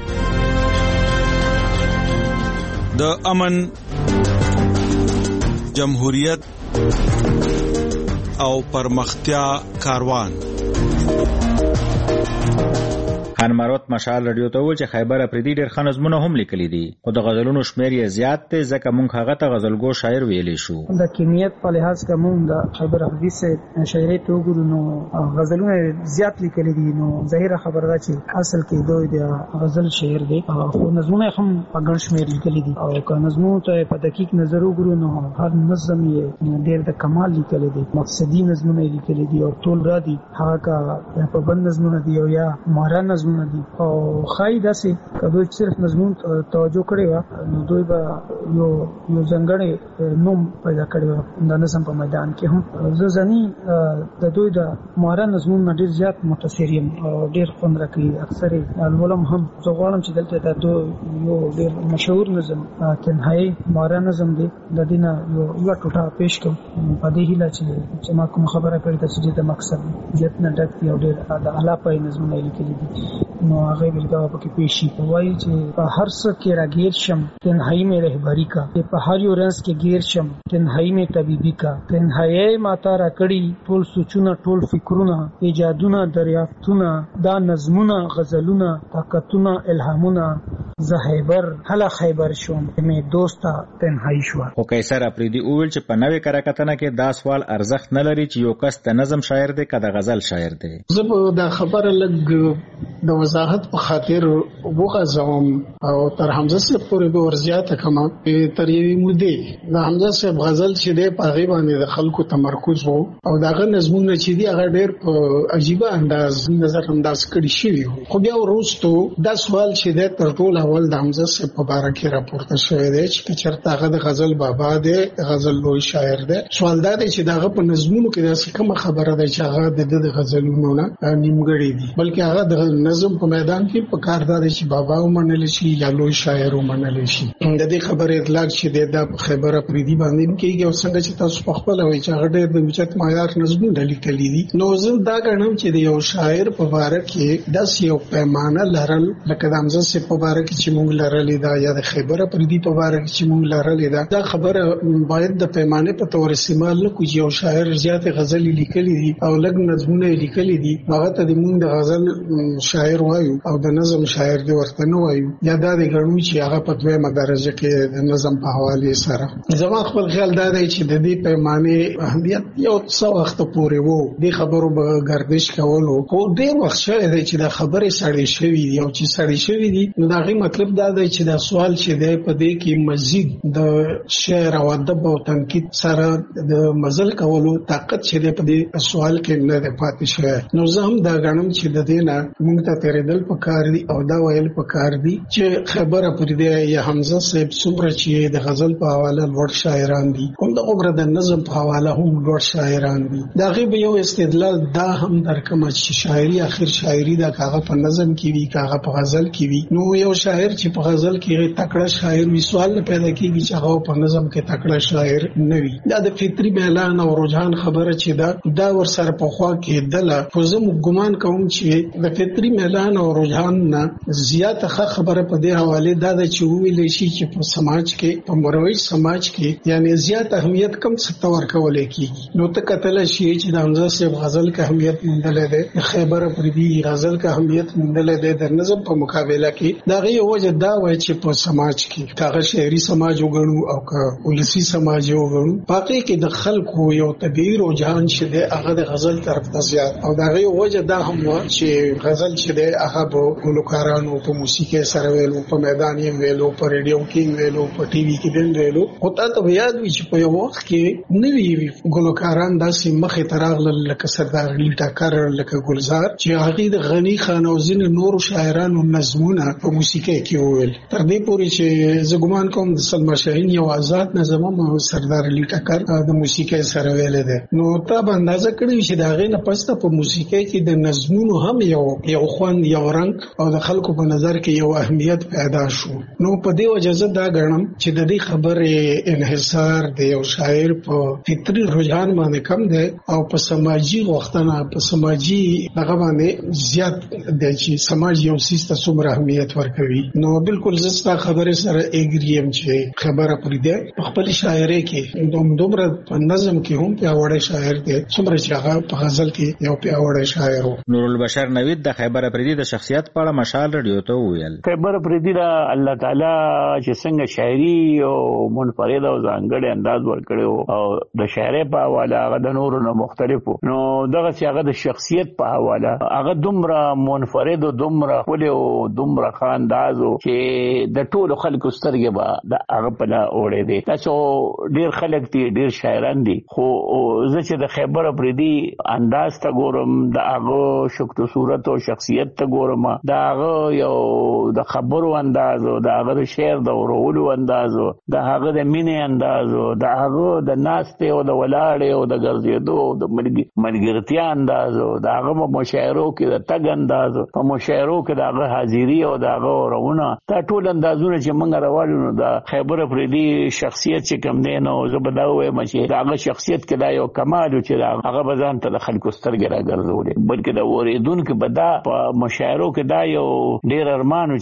د امن جمهوریت او پرمختیا کاروان خان مروت مشال رادیو ته و چې خیبر افریدي ډېر ښه نظمونه هم لیکلي دي خو د غزلونو شمېر یې زیات دی ځکه موږ هغه ته غزلګو شاعر ویلی شو د کمیت په لحاظ که موږ د خیبر افریدي صاحب شاعرۍ ته وګورو نو غزلونه زیات لیکلي دي نو ظاهره خبره ده چې اصل کې دوی د غزل شاعر دی خو نظمونه هم په ګڼ شمېر لیکلي دي او که نظمونو ته په دقیق نظر وګورو نو هر نظم یې ډېر د کمال لیکلی دی مقصدي نظمونه یې لیکلي دي او ټول را دي هغه که په بند نظمونه دي او یا مهره نظمونه نظمونه دي او خای داسې کدوې صرف مضمون توجه کړی و نو دوی به یو ځانګړی نوم پیدا کړی و د نظم په میدان کې هم زه ځنی د دوی د مهره نظمونه ډېر زیات متاثر یم او ډېر خوند راکوي اکثر الولم هم زه غواړم چې دلته د دوی یو ډېر مشهور نظم تنهایی مهره نظم دی د دې نه یوه ټوټه پیش کوم په دې هیله چې ما کوم خبره کړې ده چې د مقصد جت نه ډک دی او ډېر د اعلی پای نظمونه لیکلي دي نو هغه بلګاو پکې پیش شي وایي چې په هر څه کې راګیر شم تنهایی میں رهبری کا په هر یو رنس کې گیر شم تنهایی میں طبيبي کا تنهایی ماته را کړی ټول سوچونه ټول فکرونه ایجادونه دریافتونه دا نظمونه غزلونه طاقتونه الهامونه زهیبر هله خیبر شوم مې دوستا تنهایی شو. خو قیصر افریدي وویل چې په نوې کراکتنه کې دا سوال ارزښت نه لري چې یو کس د نظم شاعر دی که د غزل شاعر دی. زه به دا خبره لږ د وضاحت په خاطر وغځوم او تر حمزه صاحب پورې به ورزیاته کړم. تر یوې مودې د حمزه صاحب غزل چې دی په هغې باندې د خلکو تمرکز و او د هغه نظمونه چې دي هغه ډېر په عجیبه انداز نظر انداز کړي شوي وو. خو بیا وروستو دا سوال چې دی تر ټولو اول د حمزه صاحب په باره کې راپورته شوی دی چې چېرته هغه د غزل بابا دی د غزل لوی شاعر دی. سوال دا دی چې د هغه په نظمونو کې داسې کومه خبره ده چې هغه د غزلونو نه نیمګړې دي بلکې هغه د نظم په میدان کې په کار دا دی چې بابا ومنلی شي یا لوی شاعر ومنلی شي. د دې خبرې اطلاق چې دی دا په خیبر افریدي باندې کېږي او څنګه چې تاسو په خپله وایي چې هغه ډېر د اوچت معیار نظمونه لیکلي دي. نو زه دا ګڼم چې د یو شاعر په باره کې داسې یو پیمانه لرل لکه د حمزه صاحب په باره کې چې موږ لرلې ده یا د خیبر افریدي په باره کې چې موږ لرلې ده دا خبره باید د پیمانې په تور استعمال نه کړو چې یو شاعر زیاتې غزلې لیکلي دي او لږ نظمونه یې لیکلي دي هغه ته د موږ د غزل شاعر وایو او د نظم شاعر دی ورته نه وایو یا دا د ګڼو چې هغه په دویمه درجه کې د نظم په حوالې سره. زما خپل خیال دا دی چې د دې پیمانې اهمیت یو څه وخت پورې وو د خبرو به گردش کولو خو ډېر وخت شوی دی چې د خبرې سړې شوي دي او چې سړې شوي دي نو د هغې مطلب دا دی چې دا سوال چې دی په دې کې مزید د شعر او ادب او تنقید سره د مزل کولو طاقت چې دی په دې سوال کې نه دی پاتې شوی. نو زه هم دا ګڼم چې د دې نه موږ ته تېرېدل پکار دي او دا ویل پکار دي چې خیبر افریدي یا حمزه صاحب څومره چې د غزل په حواله لوړ شاعران دي همدغومره د نظم په حواله هم لوړ شاعران دي. د هغې به یو استدلال دا هم درکمه چې شاعري اخر شاعري ده که هغه په نظم کې وي که هغه په غزل کې وي. نو یو شاعر چې په غزل کې تکړه شاعر وي سوال نه پیدا کېږي چې هغه په نظم کې تکړه شاعر نه وي. دا د فطري میلان او رجحان خبره چې دا ورسره پخوا کېدله خو زه ګمان کوم چې د فطري میلان او رجحان نه زیاته ښه خبره په دې حواله دا ده چې وویلی شي چې په سماج کې په مروج سماج کې یعنی زیات اهمیت کم څه ته ورکولی کېږي. نو ته کتلی شي چې د حمزه صاحب غزل کې اهمیت موندلی دی د خیبر افریدي غزل کې اهمیت موندلی دی د نظم په مقابله کې د هغې یو وجه دا وایي چې په سماج کې که هغه شعري سماج وګڼو او که ولسي سماج وګڼو په هغې کې د خلکو یو طبیعي رجحان چې دی هغه د غزل طرف ته زیات او د هغې وجه دا هم وه چې غزل چې دی هغه به ګلوکارانو په موسیقۍ سره ویلو په میدان یې ویلو په ریډیو کې ویلو په ټي وي کې هم ویلو. خو تا ته به یاد وي چې په یو وخت کې نوي ګلوکاران داسې مخې ته راغلل لکه سردار علي ټکر لکه ګلزار چې هغې د غني خان او ځینې نورو شاعرانو نظمونه په موسیقۍ کې وویل تر دې پورې چې زه ګمان کوم د سلما شاهین یو آزاد نظم هم سردار علي ټکر د موسیقۍ سره ویلی دی. نو تا به اندازه کړې چې د هغې نه پس ته په موسیقۍ کې د نظمونو هم یو خوند یو رنګ او د خلکو په نظر کې یو اهمیت پیدا شو. نو په دې وجه زه دا ګڼم چې د دې خبرې انحصار د یو شاعر په فطري رجحان باندې کم دی او په سماجي غوښتنه په سماجي دغه باندې زیات دی چې سماج یو څیز ته څومره اهمیت ورکوي. نو بالکل زه ستا خبرې سره اګري یم چې خبره افریدي په خپل شاعرۍ کې دومره په نظم کې هم پیاوړی شاعر دی څومره چې هغه په غزل کې یو پیاوړی شاعر و. نورالبشر نوید د خیبر افریدي د شخصیت په اړه مشال رادیو ته وویل خیبر افریدي دا الله تعالی چې څنګه شاعري او منفرد او ځانګړی انداز ورکړی او د شاعرۍ په حواله هغه د نورو نه مختلف نو دغه چې هغه د شخصیت په حواله هغه دومره منفرد او دومره ښکلی او دومره خاندار اندازو چې د ټولو خلکو سترګې به د هغه په نه اوړې دي. تاسو ډیر خلک دي، ډیر شاعران دي، خو زه چې د خیبر افریدي انداز ته ګورم، د هغه شکل صورت او شخصیت ته ګورم، د هغه یو د خبرو اندازو، د هغه د شعر د ورولو اندازو، د هغه د مینې اندازو، د هغه د ناستې او د ولاړې او د ګرځېدو او د ملګرتیا اندازو، د هغه مشاعرو کې د تګ اندازو، په مشاعرو کې د هغه حاضري او د هغه ورونه، دا ټول اندازونه چې موږ راوړو نو د خیبر افریدي شخصیت چې کوم دی نو زه به دا وایم چې د هغه شخصیت کې دا یو کمال چې هغه به ځان ته د خلکو سترګې راګرځولې، بلکې د اورېدونکو به دا په مشاعرو کې دا یو ډېر ارمان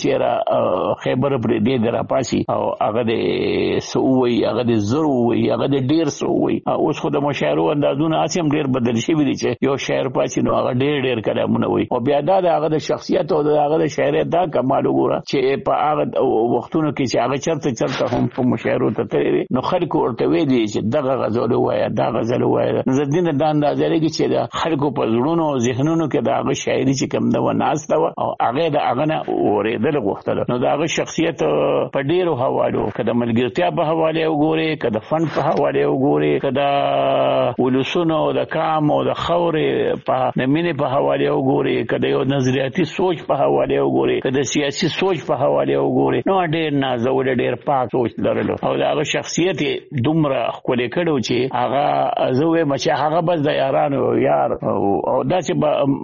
چې خیبر افریدي د راپاسي او هغه د سووي، هغه د زرو وي، هغه د ډېر سووي. اوس خو د مشاعرو اندازونه اسیم ډېر بدل شوي دي چې یو شاعر پاسي نو هغه ډېر کلامونه وي، او بیا دا د هغه د شخصیت او د هغه د شاعرۍ دا کمال وګوره چې په هغه وختونو کې چې هغه چرته هم په مشاعرو ته تللی نو خلکو ورته ویلي چې دغه غزل وایه، دا غزل وایه. زه دې نه دا اندازه لګي چې د خلکو په زړونو او ذهنونو کې د هغه شاعري چې کوم ده ناسته وه او هغه د هغه نه اورېدل غوښتله. نو د هغه شخصیت په ډېرو حوالو، که د ملګرتیا په حواله وګورې، که د فن په حواله وګورې، که د ولسونو او د قام او د خاورې په د مینې په حواله وګورې، که د یو نظریاتي سوچ په حواله وګورې، که د سیاسي سوچ په حواله وګورې، نو ډېر نازول، ډېر پاک سوچ لرلو او د هغه شخصیت دومره ښکلی کړی چې هغه زه وایم چې هغه بس د یارانو یار او داسې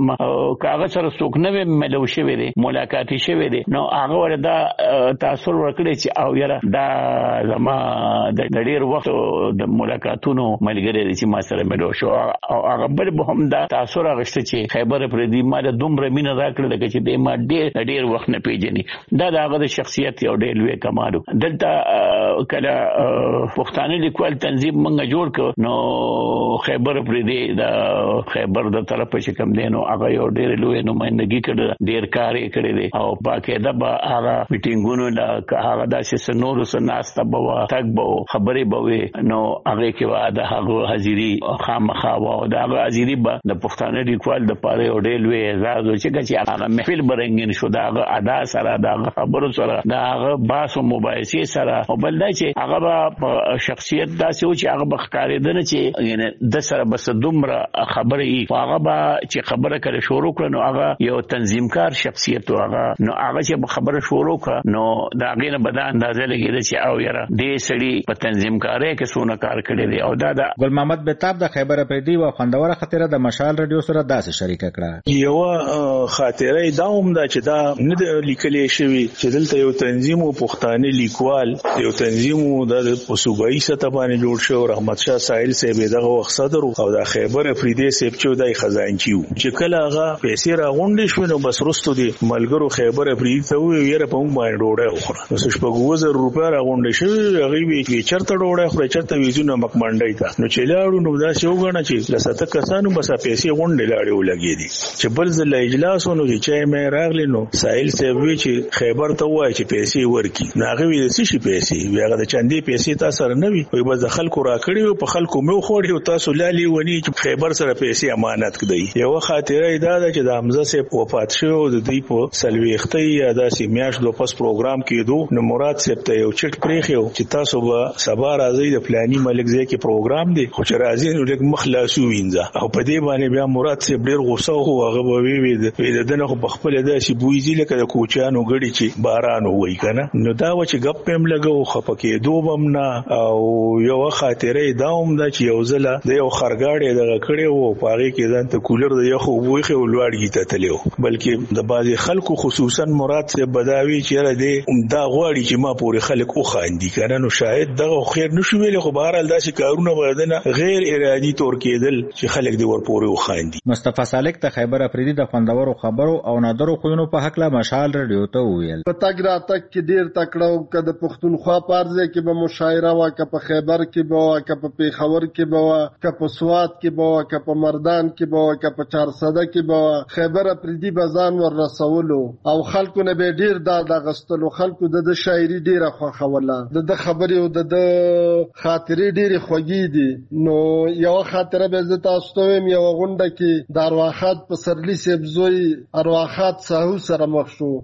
به که هغه سره څوک نه وي ملو شوی دی، ملاقاتي شوی دی، نو هغه ورته دا تاثر ورکړی چې او یاره دا زما د ډېر وخت د ملاقاتونو ملګری دی چې ما سره ملو شو. او هغه بل به هم دا تاثر اخیسته چې خیبر افریدي ما د دومره مینه راکړه لکه چې دی ما ډېر وخت نه پیژني. دا د هغه د شخصیت یو ډېر لوی کمال و. دلته کله پښتانه لیکوال تنظیم موږ جوړ کړ نو خیبر افریدي د خیبر د طرفه چې کوم دی نو هغه یو ډېر لوی نمایندګي کړې، ډېر کار یې کړی دی او باقاعده به هغه میټینګونو له هغه داسې نورو سره ناسته به وه، تګ به و، خبرې به وې، نو هغې کې به د هغه حاضري خامخا وه او د هغه حاضري به د پښتانه لیکوال دپاره یو ډېر لوی اعزاز و چې هغه محفل به رنګین شو د هغه ادا سره، د هغه خبرو سره، د هغه بحث او مباحثې سره. او بل دا چې هغه به په شخصیت داسې و چې هغه به ښکارېده نه چې یعنې د سره بس دومره خبرې وي، هغه به چې خبره کله شروع کړه نو هغه یو تنظیمکار شخصیت و هغه، نو هغه چې خبره شروع کړه نو د هغې نه به دا اندازه لګېده چې او یاره دې سړي په تنظیمکارۍ کې څونه کار کړی دی. او دا د ګل محمد بېتاب د خیبر افریدي یوه خوندوره خاطره د مشال رادیو سره داسې شریکه کړه. یوه خاطره دا هم ده چې دا نه د لیکلی شوي چې دلته یو تنظیم و پښتانه لیکوال، یو تنظیم و د صوبایي سطح باندې جوړ شو. رحمت شاه ساحل صاحب دغه وخت صدر او د خیبر افریدي صاحب چې دای خزانچي و. چې کله هغه پیسې راغونډې شوې نو بس وروستو د ملګرو خیبر افریدي ته وویل یاره په موږ باندې ډوډۍ وخوره. نو 6,000 روپۍ راغونډې شوې، هغې ویې چېرته ډوډۍ خورئ، چېرته ویځو نمکمنډۍ ته. نو چې لاړو نو داسې وګڼه چې له 7 کسانو بس پیسې غونډې لاړې ولګېدې. چې بل ځل اجلاس و نو چې چای مې راغلی نو ساحل صاحب وی چې خیبر ته ووایي چې پیسې ورکړي. نو هغې ویل څه شي پیسې؟ وی هغه د چندې پیسې تا سره نه وي، وایي بس د خلکو راکړي وي، په خلکو مې وخوړې او تاسو لالې ونی چې خیبر سره پیسې امانت کړئ. یوه خاطره یې دا ده چې د حمزه صاحب وفات شوی او د دوی په 40 یا داسې میاشتو پس پروګرام کېدو نو مراد صاحب ته یو چټ پرېښی و چې تاسو به سبا راځئ د فلاني ملک ځای کې پروګرام دی، خو چې راځئ نو لږ مخ لاسو وینځه. او په دې باندې بیا مراد صاحب ډېر غوسه و، هغه به وی د ده نه خو په خپله داسې بوی ځي لکه د کوچیانو ګړي چې باران ووایي که نه. نو دا وه چې ګپ پې هم لږه و، خفه کېدو به هم نه. او یوه خاطره یې دا هم ده چې یو ځله د یو خرګاډی دغه کړی و، په هغې کې ځان ته کولر د یخو اوبو ایښی و، لوړګي ته تللی و. بلکې د بعضې خلکو خصوصا مراد صاحب به دا وي چې یاره دی دا غواړي چې ما پورې خلک وخاندي که نه. نو شاید دغه خیر نه شو ویلی، خو بهرحال داسې کارونه به د نه غیر ارادي طور کېدل چې خلک دې ورپورې وخاندي. مصطفی سالک د خیبر افریدي د خوندورو خبرو او نادرو خویونو په هکله مشال رادیو ته وویل. په تګ راتګ کې ډېر تکړه و، که د پښتونخوا په هر ځای کې به مشاعره وه، که په خیبر کې به وه، که په پېښور کې به وه، که په سوات کې به وه، که په مردان کې به وه، که په چارسده کې به وه. خیبر افریدي به ځان ور رسولو او خلکو نه به ډېر ډاډ اخیستلو. خلکو د شاعري ډېره خوښوله، د خبرې او د خاطرې ډېرې خوږې دي. نو یوه خاطره به زه تاسو ته وایم، یوه غونډه کې د ارواښاد پسرلي صاحب زوی ارواښاد ساهو سره مخ شو. نو ورته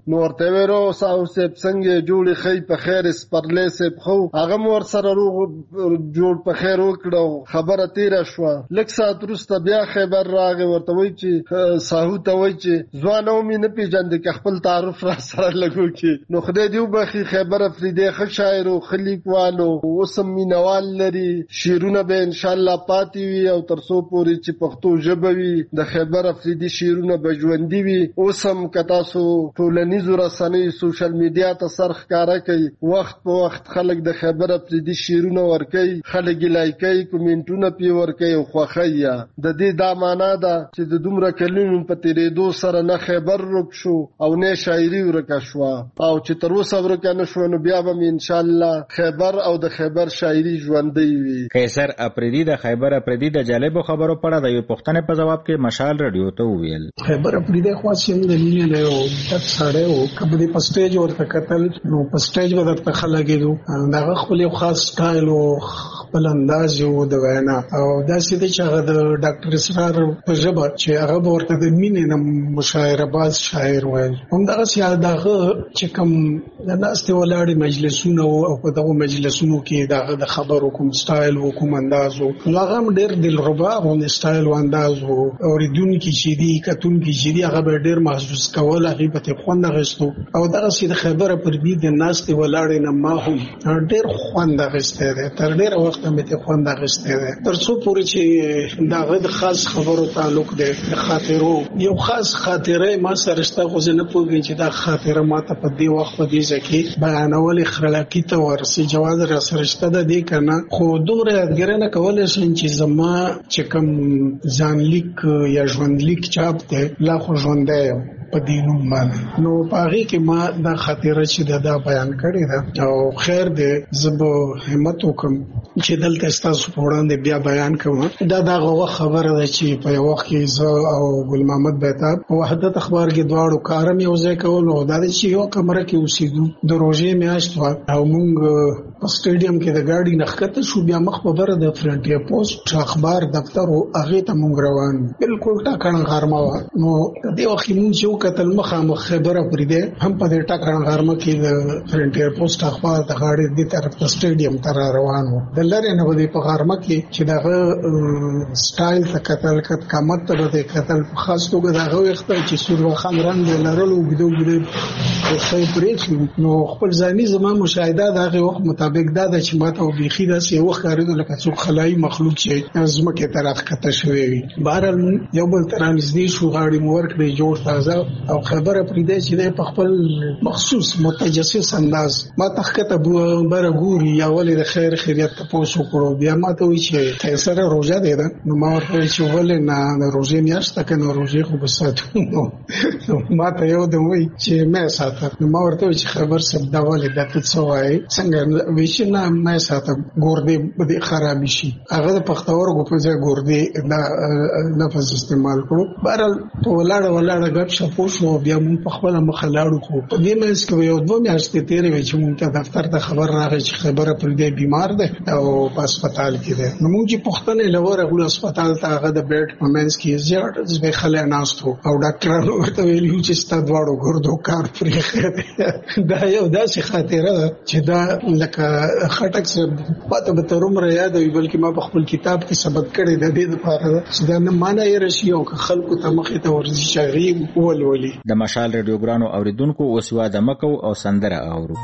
تیورو ساو سیب څنګه جوړې خی په خیر سپرلې سیب خو هغه مور سره روغ جوړ په خیر وکړو خبره تیر شو لکه سات وروسته بیا خبر راغی ورته وی چې ساهو ته وی چې ځوانو مې نه پیژاند کې خپل تعارف را سره لګو کې نو خدای دې وبخي خبر افریدی ښه شاعر او خلیقوالو اوسم مینوال لري شیرونه به ان شاء الله پاتې وي او ترسو پوری چې پښتو ژبه وي د خبر افریدی شیرونه به ژوندۍ وي اوسم کتا سو ټولنیزو رسنۍ سوشل میډیا ته سرخ کارا کوي وخت په وخت خلک د خبر افریدی شیرونه ورکي خلک لایکي کومنټونه پی ورکي او خوخیا د دې دا معنا ده چې د دومره کلونو په تیریدو سره نه خبر رک شو او نه شاعري ورکه شو او چې تر اوسه ورکه نه شو نو بیا به ان شاء الله خبر او د خبر شاعري ژوندۍ وي. قیصر اپریدي د خیبر اپریدي د جالب خبرو په اړه د یو پښتنې په جواب کې مشال رادیو ته وویل خیبر اپریدي خو څنګه د مینې له یو د ساړه او کبدي په سټیج ورته کتل نو په سټیج ورته خلګېدو دغه خپل خاص سټایل او خپل انداز یو د وینا او دا چې هغه د ډاکټر اسرار په ژبه چې هغه ورته د مینې نه مشاعره باز شاعر وایي هم دغه سیاده دغه چې کوم د ناستې ولاړې مجلسونه او په دغه مجلسونو کې دغه د خبرو کوم سټایل او کوم انداز او هغه ډېر دلربا او سټایل او انداز او اوریدونکو چې دی کتون کې چې دی هغه ډېر محسوس کول هغه په خوند غشتو او دغه سید خبره پر دې د ناستې ولاړې نه ما هم ډېر خوند غشته ده تر ډېر وخت مې ته خوند غشته ده تر څو پورې چې دغه د خاص خبرو تعلق ده خاطرو یو خاص خاطره ما سره شته خو زه نه پوهیږم چې دا خاطره ما ته په دې وخت په دې ځکه بیانول خلقی ته ورسي جواز را سره شته ده دې کنه خو دومره یادګرنه کولای شم چې زما چې کوم ځانلیک یا ژوندلیک چاپ ده لا خو ژوندې په دینو باندې نو پاره کې ما دا خاطره چې دا بیان کړی ده او خیر دې زب همت وکم چې دلته تاسو په وړاندې بیا بیان کوم دا دغه خبره ده چې په وخت کې زه او ګل محمد بیتاب په وحدت اخبار کې دواړو کارم یو ځای کول او دا چې یو کمره کې اوسېدو د روزې میاشت او موږ په سټیډیم کې د ګاډي نخکته شو بیا مخ په بره د فرنټیر پوسټ اخبار دفتر او هغه ته موږ روان بالکل ټاکنه غرمه و نو د وخت موږ یو کتل مخامخ خبره پرې ده هم په دې ټاکنه غرمه کې د فرنټیر پوسټ اخبار د غاډي د طرف ته سټیډیم تر روان و د لری نه ودی په غرمه کې چې دغه سټایل ته کتل کټ کمت ته د کتل په خاص توګه دغه وخت چې سور خان رنگ لرلو بده خو پرې نو خپل ځاني زما مشاهده دغه وخت مطابق دا چې ماته وبېخي دا سی وخت کارونه لکه څو خلای مخلوق چې زمکه طرف کته شوی وي بهرال یو بل تران نږدې شو غاړي مورک به جوړ تازه او خبره پرې ده چې په خپل مخصوص متجسس انداز ما تخکته بره ګوري یا ولې د خیر خیریت ته پوسو کړو بیا ما ته وی چې تاسو روزه ده نو ما ورته چې ولې نه روزه میاشت کنه روزه خو بساتو ما ته یو د وی چې مې ساته ما ورته چې خبر سب دا ولې د څه وای څنګه ویشنه مې ساته ګوردې بده خراب شي هغه د پختورګو په ځای ګوردې دا نفس استعمال کړو بهرال په ولاړه غټ شپو شو بیا مون په خپل مخ لاړو خو په دې مېس کې یو دوه میاشتې تیرې وې چې مونږ ته دفتر ته خبر راغی چې خبره پر دې بیمار ده او په هسپتال کې ده نو مونږ چې پښتنه لور غو هسپتال ته هغه د بیډ په مېس کې زیات ځبې خلې ناستو او ډاکټرانو ورته ویلو چې ستاسو دواړو ګردو کار پرې خېده دا یو داسې خاطره چې دا لکه خټک سره پاته به تر عمر یاد وي بلکې ما په خپل کتاب کې ثبت کړی د دې لپاره چې دا نه معنی یې راشي او خلکو ته مخې ته ورزي شغري ولولي د مشال رادیو ګرانو اوریدونکو اوسوا د مکو او سندره اورو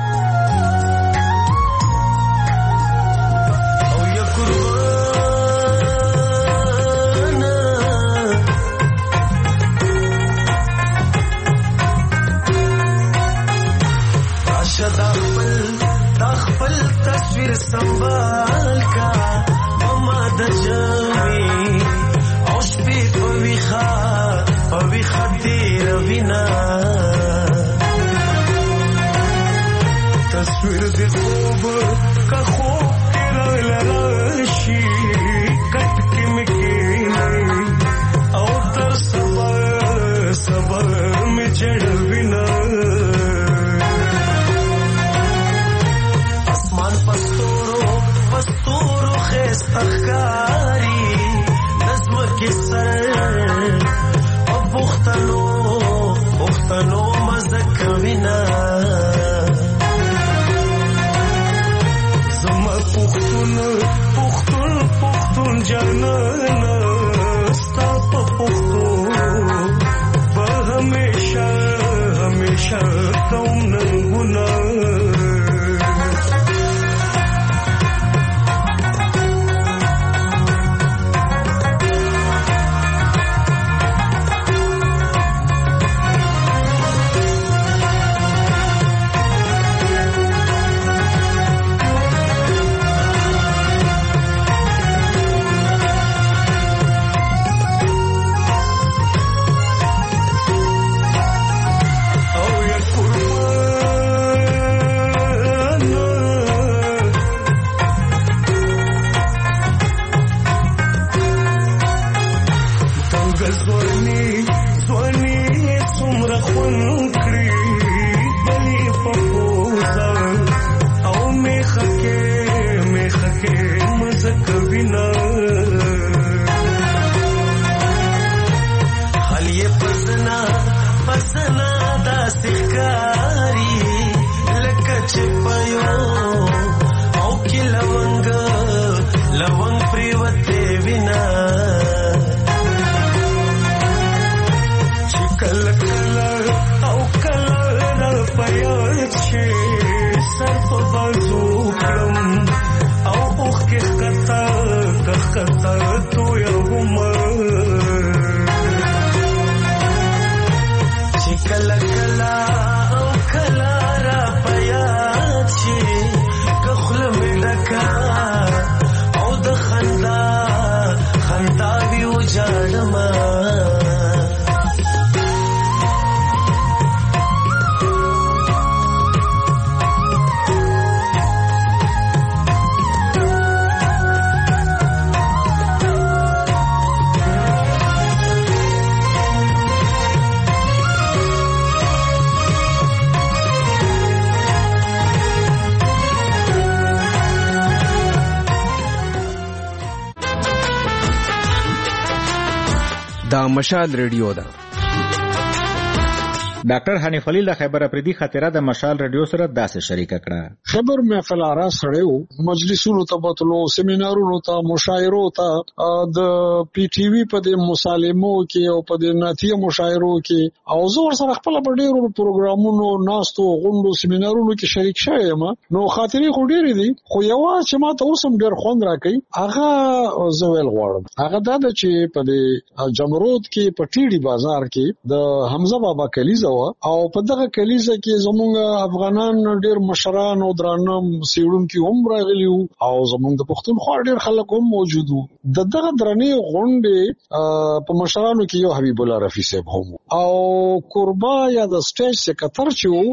संभाल का ममा दजमी औश पे पविखा तेर बिना तस्वीर दे खूब का खूब तेरा लराशी कट के मिकी और तर सबर में जड़ बिना पस्तूरो खेस अखकारी नज़्म के सर अब बुख्तनो मज़क विन پختون جانانا ستا په پختو به همیشه کوم ننګونه دا مشال ریډیو ده. ډاکټر حنیف خلیل د خیبر افریدي خاطره د مشال ریډیو سره داسې شریکه کړه. خبر محفل آرا سړیو مجلسونو ته بتلو، سیمینارونو ته، مشاعرو ته، د پی ټی وی په د مسالمو کې او په د ناتیه مشاعرو کې او زور سره خپل په ډیرو پروګرامونو ناستو غونډو سیمینارونو کې شریک شوم. نو خاطرې خو ډېرې دي، خو یو چې ما ته اوسم ډېر خوند راکړي هغه زویل غواړم. هغه دا چې په د جمرود کې په ټیډي بازار کې د حمزه بابا کلیزه او په دغه کلیزه کې زمونږ افغانان ډېر مشران او درانه سیړونکي هم راغلي او زمونږ د پښتونخوا ډېر خلک هم موجود وو. دغه درنې غونډې په مشرانو کې یو حبیب الله رفیع صاحب هم او قربا یا د سټیج سکرټر چې وو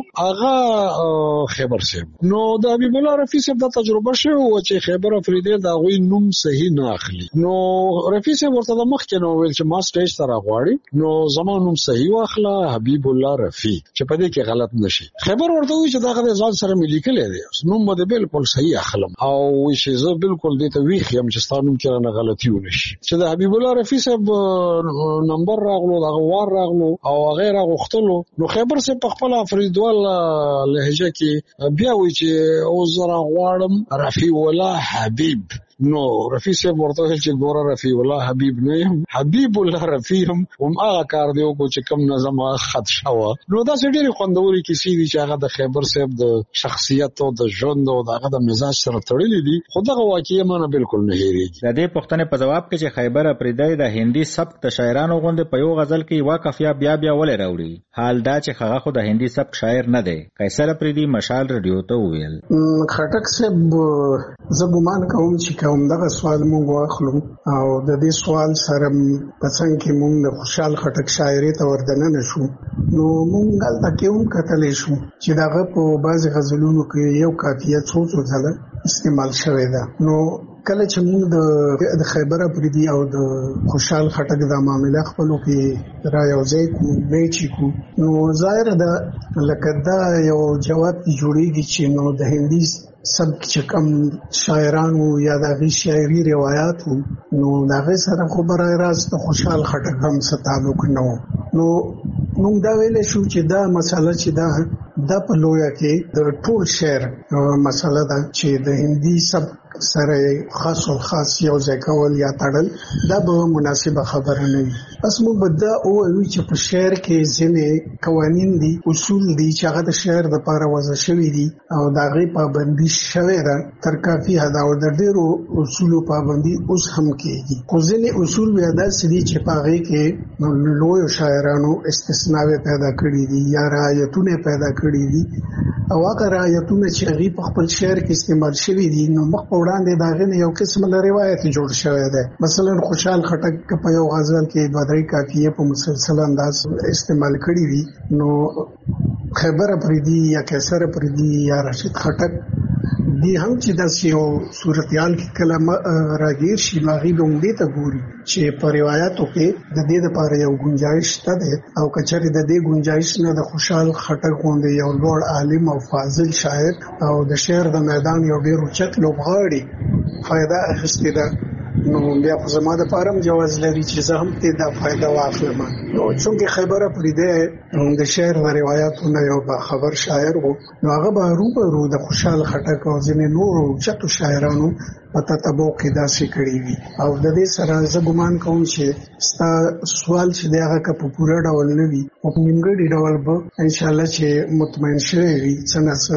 هغه خیبر صاحب. نو د حبیب الله رفیع صاحب د تجربه شو چې خیبر افریدي دا غوي نوم صحیح نه اخلي. نو رفیع صاحب ورته د مخ کې نو ویل چې ما سټیج ته راغواړي، نو زما نوم صحیح واخله حبیب الله رفیع چې په دې کې غلط نشي. خبر ورته وی چې دا غوړي ځان سره ملي کړي دي، نو مده بالکل صحیح اخلم او چې زه بالکل دې ته وی خیم چې ستاسو نوم کې نه غلطي ونشي. چې د حبیب الله رفیع صاحب نمبر راغلو، دا غوار راغلو او غیر غختلو، نو خبر سه په خپل افریدوال لهجه کې بیا وی چې او زرا غواړم رفیع الله حبیب. نو رفیع صاحب ورته چې ګوره رفیع الله حبیب نه یم، حبیب الله رفیع هم هغه کار دی کو چې کم نظم خط شوه. نو دا ډېری خوندوري کیسې دي چې هغه د خیبر صاحب د شخصیت او د ژوند او دغه د مزاج سره تړلې دي، خو دغه واقعي معنی بالکل نه هېریږي. د دې پوښتنې په جواب کې چې خیبر افریدي د هندي سبک د شاعرانو غونډې په یو غزل کې یو قافیه بیا ولې راوړي، حال دا چې هغه خو د هندي سبک شاعر نه دی. قیصر افریدي مشال ریډیو ته وویل خټک صاحب زه ګمان کوم چې دغه سوال مونږ واخلو او د دې سوال سره په څنګه کې مونږ د خوشحال خټک شاعري ته وردننه شو، نو مونږ هلته کې هم کتلی شو چې دغه په بعضې غزلونو کې یو قافیه څو ځله استعمال شوې ده. نو کله چې موږ د خیبر افریدي او د خوشحال خټک د معامله خپلو کې را یوځای کو میچ کو، نو ظاهر ده لکه دا یو جواب جوړیږي چې نو د هندي سبک چې کم شاعرانو یا د هغې شاعري روایات وو، نو د هغې سره خو برای راست د خوشحال خټک هم څه تعلق نه و. نو موږ دا ویلی شو چې دا مسله چې ده دا په لویا کې د ټول شعر مسله ده چې د هندي سب سره خاص او خاص یو ځای کول یا تړل دا به مناسبه خبره نه وي. پس موږ به دا ووایو چې په شعر کې ځینې قوانین دي، اصول دي چې هغه د شعر دپاره وضع شوي دي او د هغې پابندي شوې ده تر کافي حده، او د ډېرو اصولو پابندي اوس هم کېږي. خو ځینې اصول بیا داسې دي چې په هغې کې لویو شاعرانو استثناوې پیدا کړي دي یا رعایتونه پیدا کړي دي، او هغه رعایتونه چې هغې په خپل شعر کې استعمال شوي دي نو مخ په وړاندې د هغې نه یو قسم له روایت جوړ شوی دی. مثلا خوشحال خټک په یو غزل کې دوه درې قافیې په مسلسل انداز استعمال کړي دي، نو خیبر افریدي یا قیصر افریدي یا راشد خټک دی هم چې داسې یو صورتحال کې کله راګیر شي نو هغې به همدې ته ګوري چې په روایاتو کې د دې دپاره یو گنجایش شته دی، او که چېرې د دې گنجایش نه د خوشحال خټک غوندې یو لوړ عالم او فاضل شاعر او د شعر د میدان یو ډېر اوچت لوبغاړي فایده اخیستې ده، نو بیا خو زما دپاره هم جواز لري چې زه هم ترې دا فایده واخلم. نو چونکې خیبر افریدی د شعر د روایاتو نه یو باخبر شاعر و، نو هغه به روبرو د خوشحال خټک او ځینې نورو اوچتو شاعرانو په تطبع کې داسې کړي وي. او د دې سره زه ګمان کوم چې ستا سوال چې دی هغه که په پوره ډول نه وي او په نیمګړي ډول به انشاءالله چې مطمئن شوی وي څه نه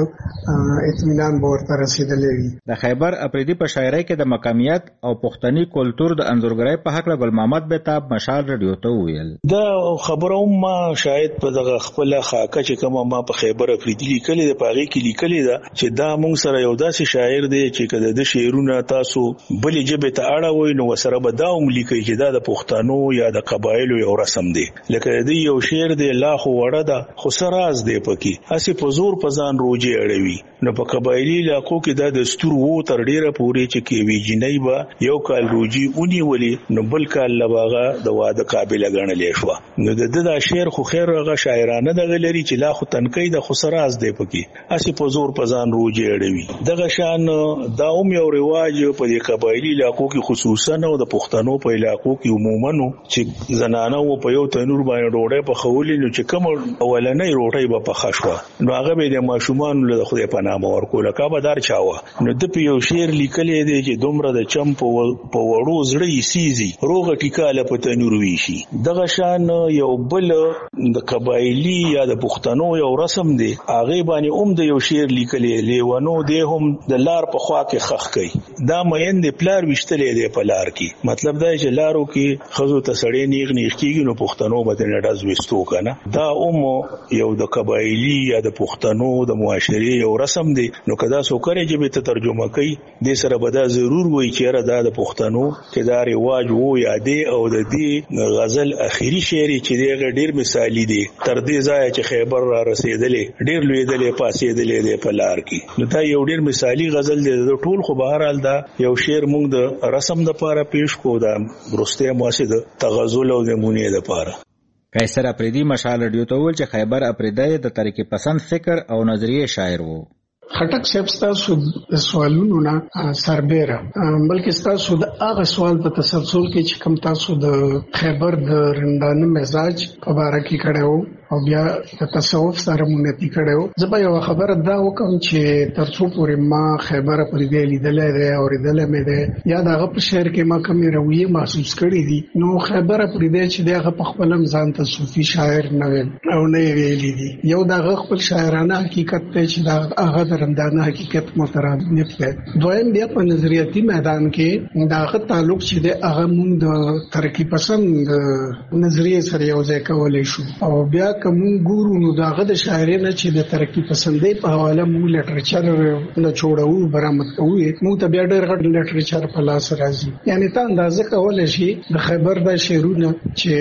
څه اطمینان به ورته رسېدلی وي. د خیبر افریدي په شاعرۍ کې د مقامیت او پښتني کلتور د انځورګرۍ په هکله ګل محمد بیتاب مشال رادیو ته وویل. دا خبره هم ما شاید په دغه خپله خاکه چې کومه ما په خیبر افریدي لیکلې ده په هغې کې لیکلې ده چې دا موږ سره یو داسې شاعر دی چې که د شعرونه تاسو بلې ژبې ته اړوئ نو ورسره به دا هم لیکئ چې دا د پښتنو یا د قبایلو یو رسم دی. لکه د دې یو شعر دی لا خو وړه ده خو څه راز دی پکې، هسې په زور په ځان روجې اړوي. نو په قبایلي علاقو کې دا دستور و تر ډېره پورې چې کېوي جنۍ به یو کال روجي ونیولې نو بل کال له به هغه د واده قابله ګڼلې شوه. نو د ده دا شعر خو خیر هغه شاعرانه دغه لري چې لا خو تنکۍ ده خو څه راز دی پکې، هسې په زور په ځان روجې اړوي. دغه شان دا هم یو رواج په دې قبایلي علاقو کې خصوصا او د پښتنو په علاقو کې عموما چې زنانه و په یو تنور باندې ډوډۍ پخولې نو چې کوم اولنۍ روټۍ به پخه شوه نو هغه به د ماشومانو له خدای په نامه ورکوله کابدار چاوه. نو د په یو شعر لیکلی دی چې دومره د چم په وړو زړه یې سیزي روغه ټیکاله په تنور ویشي. دغه شان یو بل د قبایلي یا د پښتنو یو رسم دی هغې باندې هم د یو شعر لیکلی لیونو دی هم د لار په خوا کې خښ کوي. دا مین د پلار وشتلې دی په لار کې، مطلب دا چې لارو کې ښځو ته سړی نیغ نیغ کېږي نو پښتنو به ترې ډز ویستو که نه. دا هم یو د قبایلي یا د پښتنو د معاشرې یو رسم دی. نو که دا څوک هرې ژبې ته ترجمه کوي دې سره به دا ضرور وایي چې یاره دا د پښتنو کې دا رواج و یا دی. او د دې غزل اخري شعر چې دی هغه ډېر مثالي دی تر دې ځایه چې خیبر را رسېدلی ډېر لوېدلی پاسېدلی دی په لار کې. نو دا یو ډېر مثالي غزل دی. د ټول خو بهرحال دا یو شعر موږ د رسم دپاره پیش کو دا وروستی ماسې د تغزل او نمونې دپاره. قیصر افریدي مشال رادیو ته وویل چې خیبر افریدی د طریق پسند فکر او نظریې شاعر و. خټک صاحب ستاسو د سوالونو نه سربیره بلکې ستاسو د هغه سوال په تسلسل کې چې کوم تاسو د خیبر د رندانه مزاج په باره کې کړی وو او بیا د تصوف سره مونتی کړو. زه به یو خبره دا وکم چې ترڅو پورې ما خیبر افریدی لیدلی دی او اوریدلی مې دی یا د هغه په شعر کې ما کومې رویې محسوس کړي دي نو خیبر افریدی چې دی هغه په خپل هم ځان ته صوفي شاعر نه ویل او نه یې ویلي دي. یو د هغه خپل شاعرانه حقیقت دی چې د هغه د رندانه حقیقت مترادف دی. دویم بیا په نظریاتي میدان کې د هغه تعلق چې دی هغه مونږ د ترقي پسند نظریې سره یو ځای کولی شو. او بیا کوم ګورو نو داغه د شاعرانه چې د ترقی پسندۍ په حواله موږ لټریچر نه جوړو برآمد کوو موږ ته بیا ډېر غټ لټریچر په لاس راځي. یعنی ته اندازه کولای شي د خیبر د شعرونه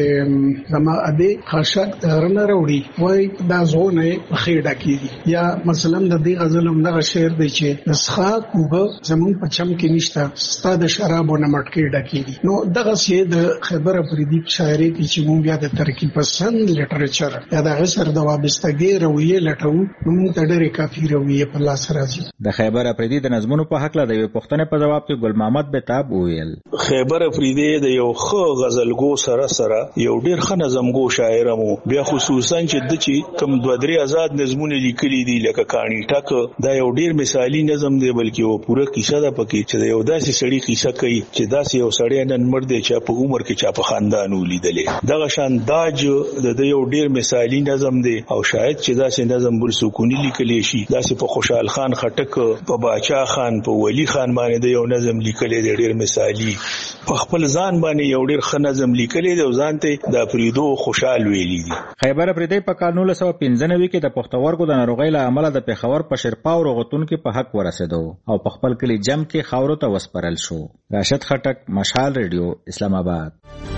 چې زما ادي خاشاک درنه وروړي وای دا زونه خېډه کیږي یا مثلا د دې غزل هم دغه شعر دی چې نسخه کوبه زمون په چم کې نشته ستاد شرابو نه مټکې ډکې نو دغه سي د خیبر افریدي شاعري کې چې مونږ بیا د ترکیب پسند لټریچر یا د غسر د وابستګۍ رویه لټو نو ته ډېرې کافي رویه په لاس راځي د خیبر افریدي د نظمونو په حق له د یو پښتنې په جواب کې ګل محمد بتاب وویل خیبر افریدي د یو ښه غزلګو سره یو ډېر ښه نظمګو شاعر مو بیا خصوصا چې د چې کم دوه درې آزاد نظمونه لیکلي دي لکه کانی ټک دا یو ډېر مثالی نظم دی بلکې یو پوره کیسه ده پکې چې یو داسې سړی کیسه کوي چې داسې یو سړی نن مړ دی چې په عمر کې چا په خاندان ولیدلې دغه شان داج د یو ډېر مثالی نظم دی او شاید چې داسې نظم بل سکونی لیکلی شي داسې په خوشحال خان خټک په باچا خان په ولی خان باندې د یو نظم لیکلی دی ډېر مثالی په خپل ځان باندې یو ډېر ښه نظم لیکلی دی او ځان ته د افریدو خوشحال ویلی دی خیبر افریدي په کال 1995 کې د پښتورګو د ناروغۍ له امله د پېښور په شیرپاو روغتون کې په حق ورسېدو او په خپل کلی جم کې خاورو ته وسپارل شو. راشد خټک، مشال ریډیو، اسلام آباد.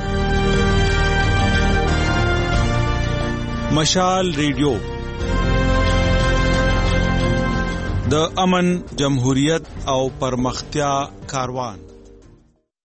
مشال ریډیو د امن، جمهوریت او پرمختیا کاروان.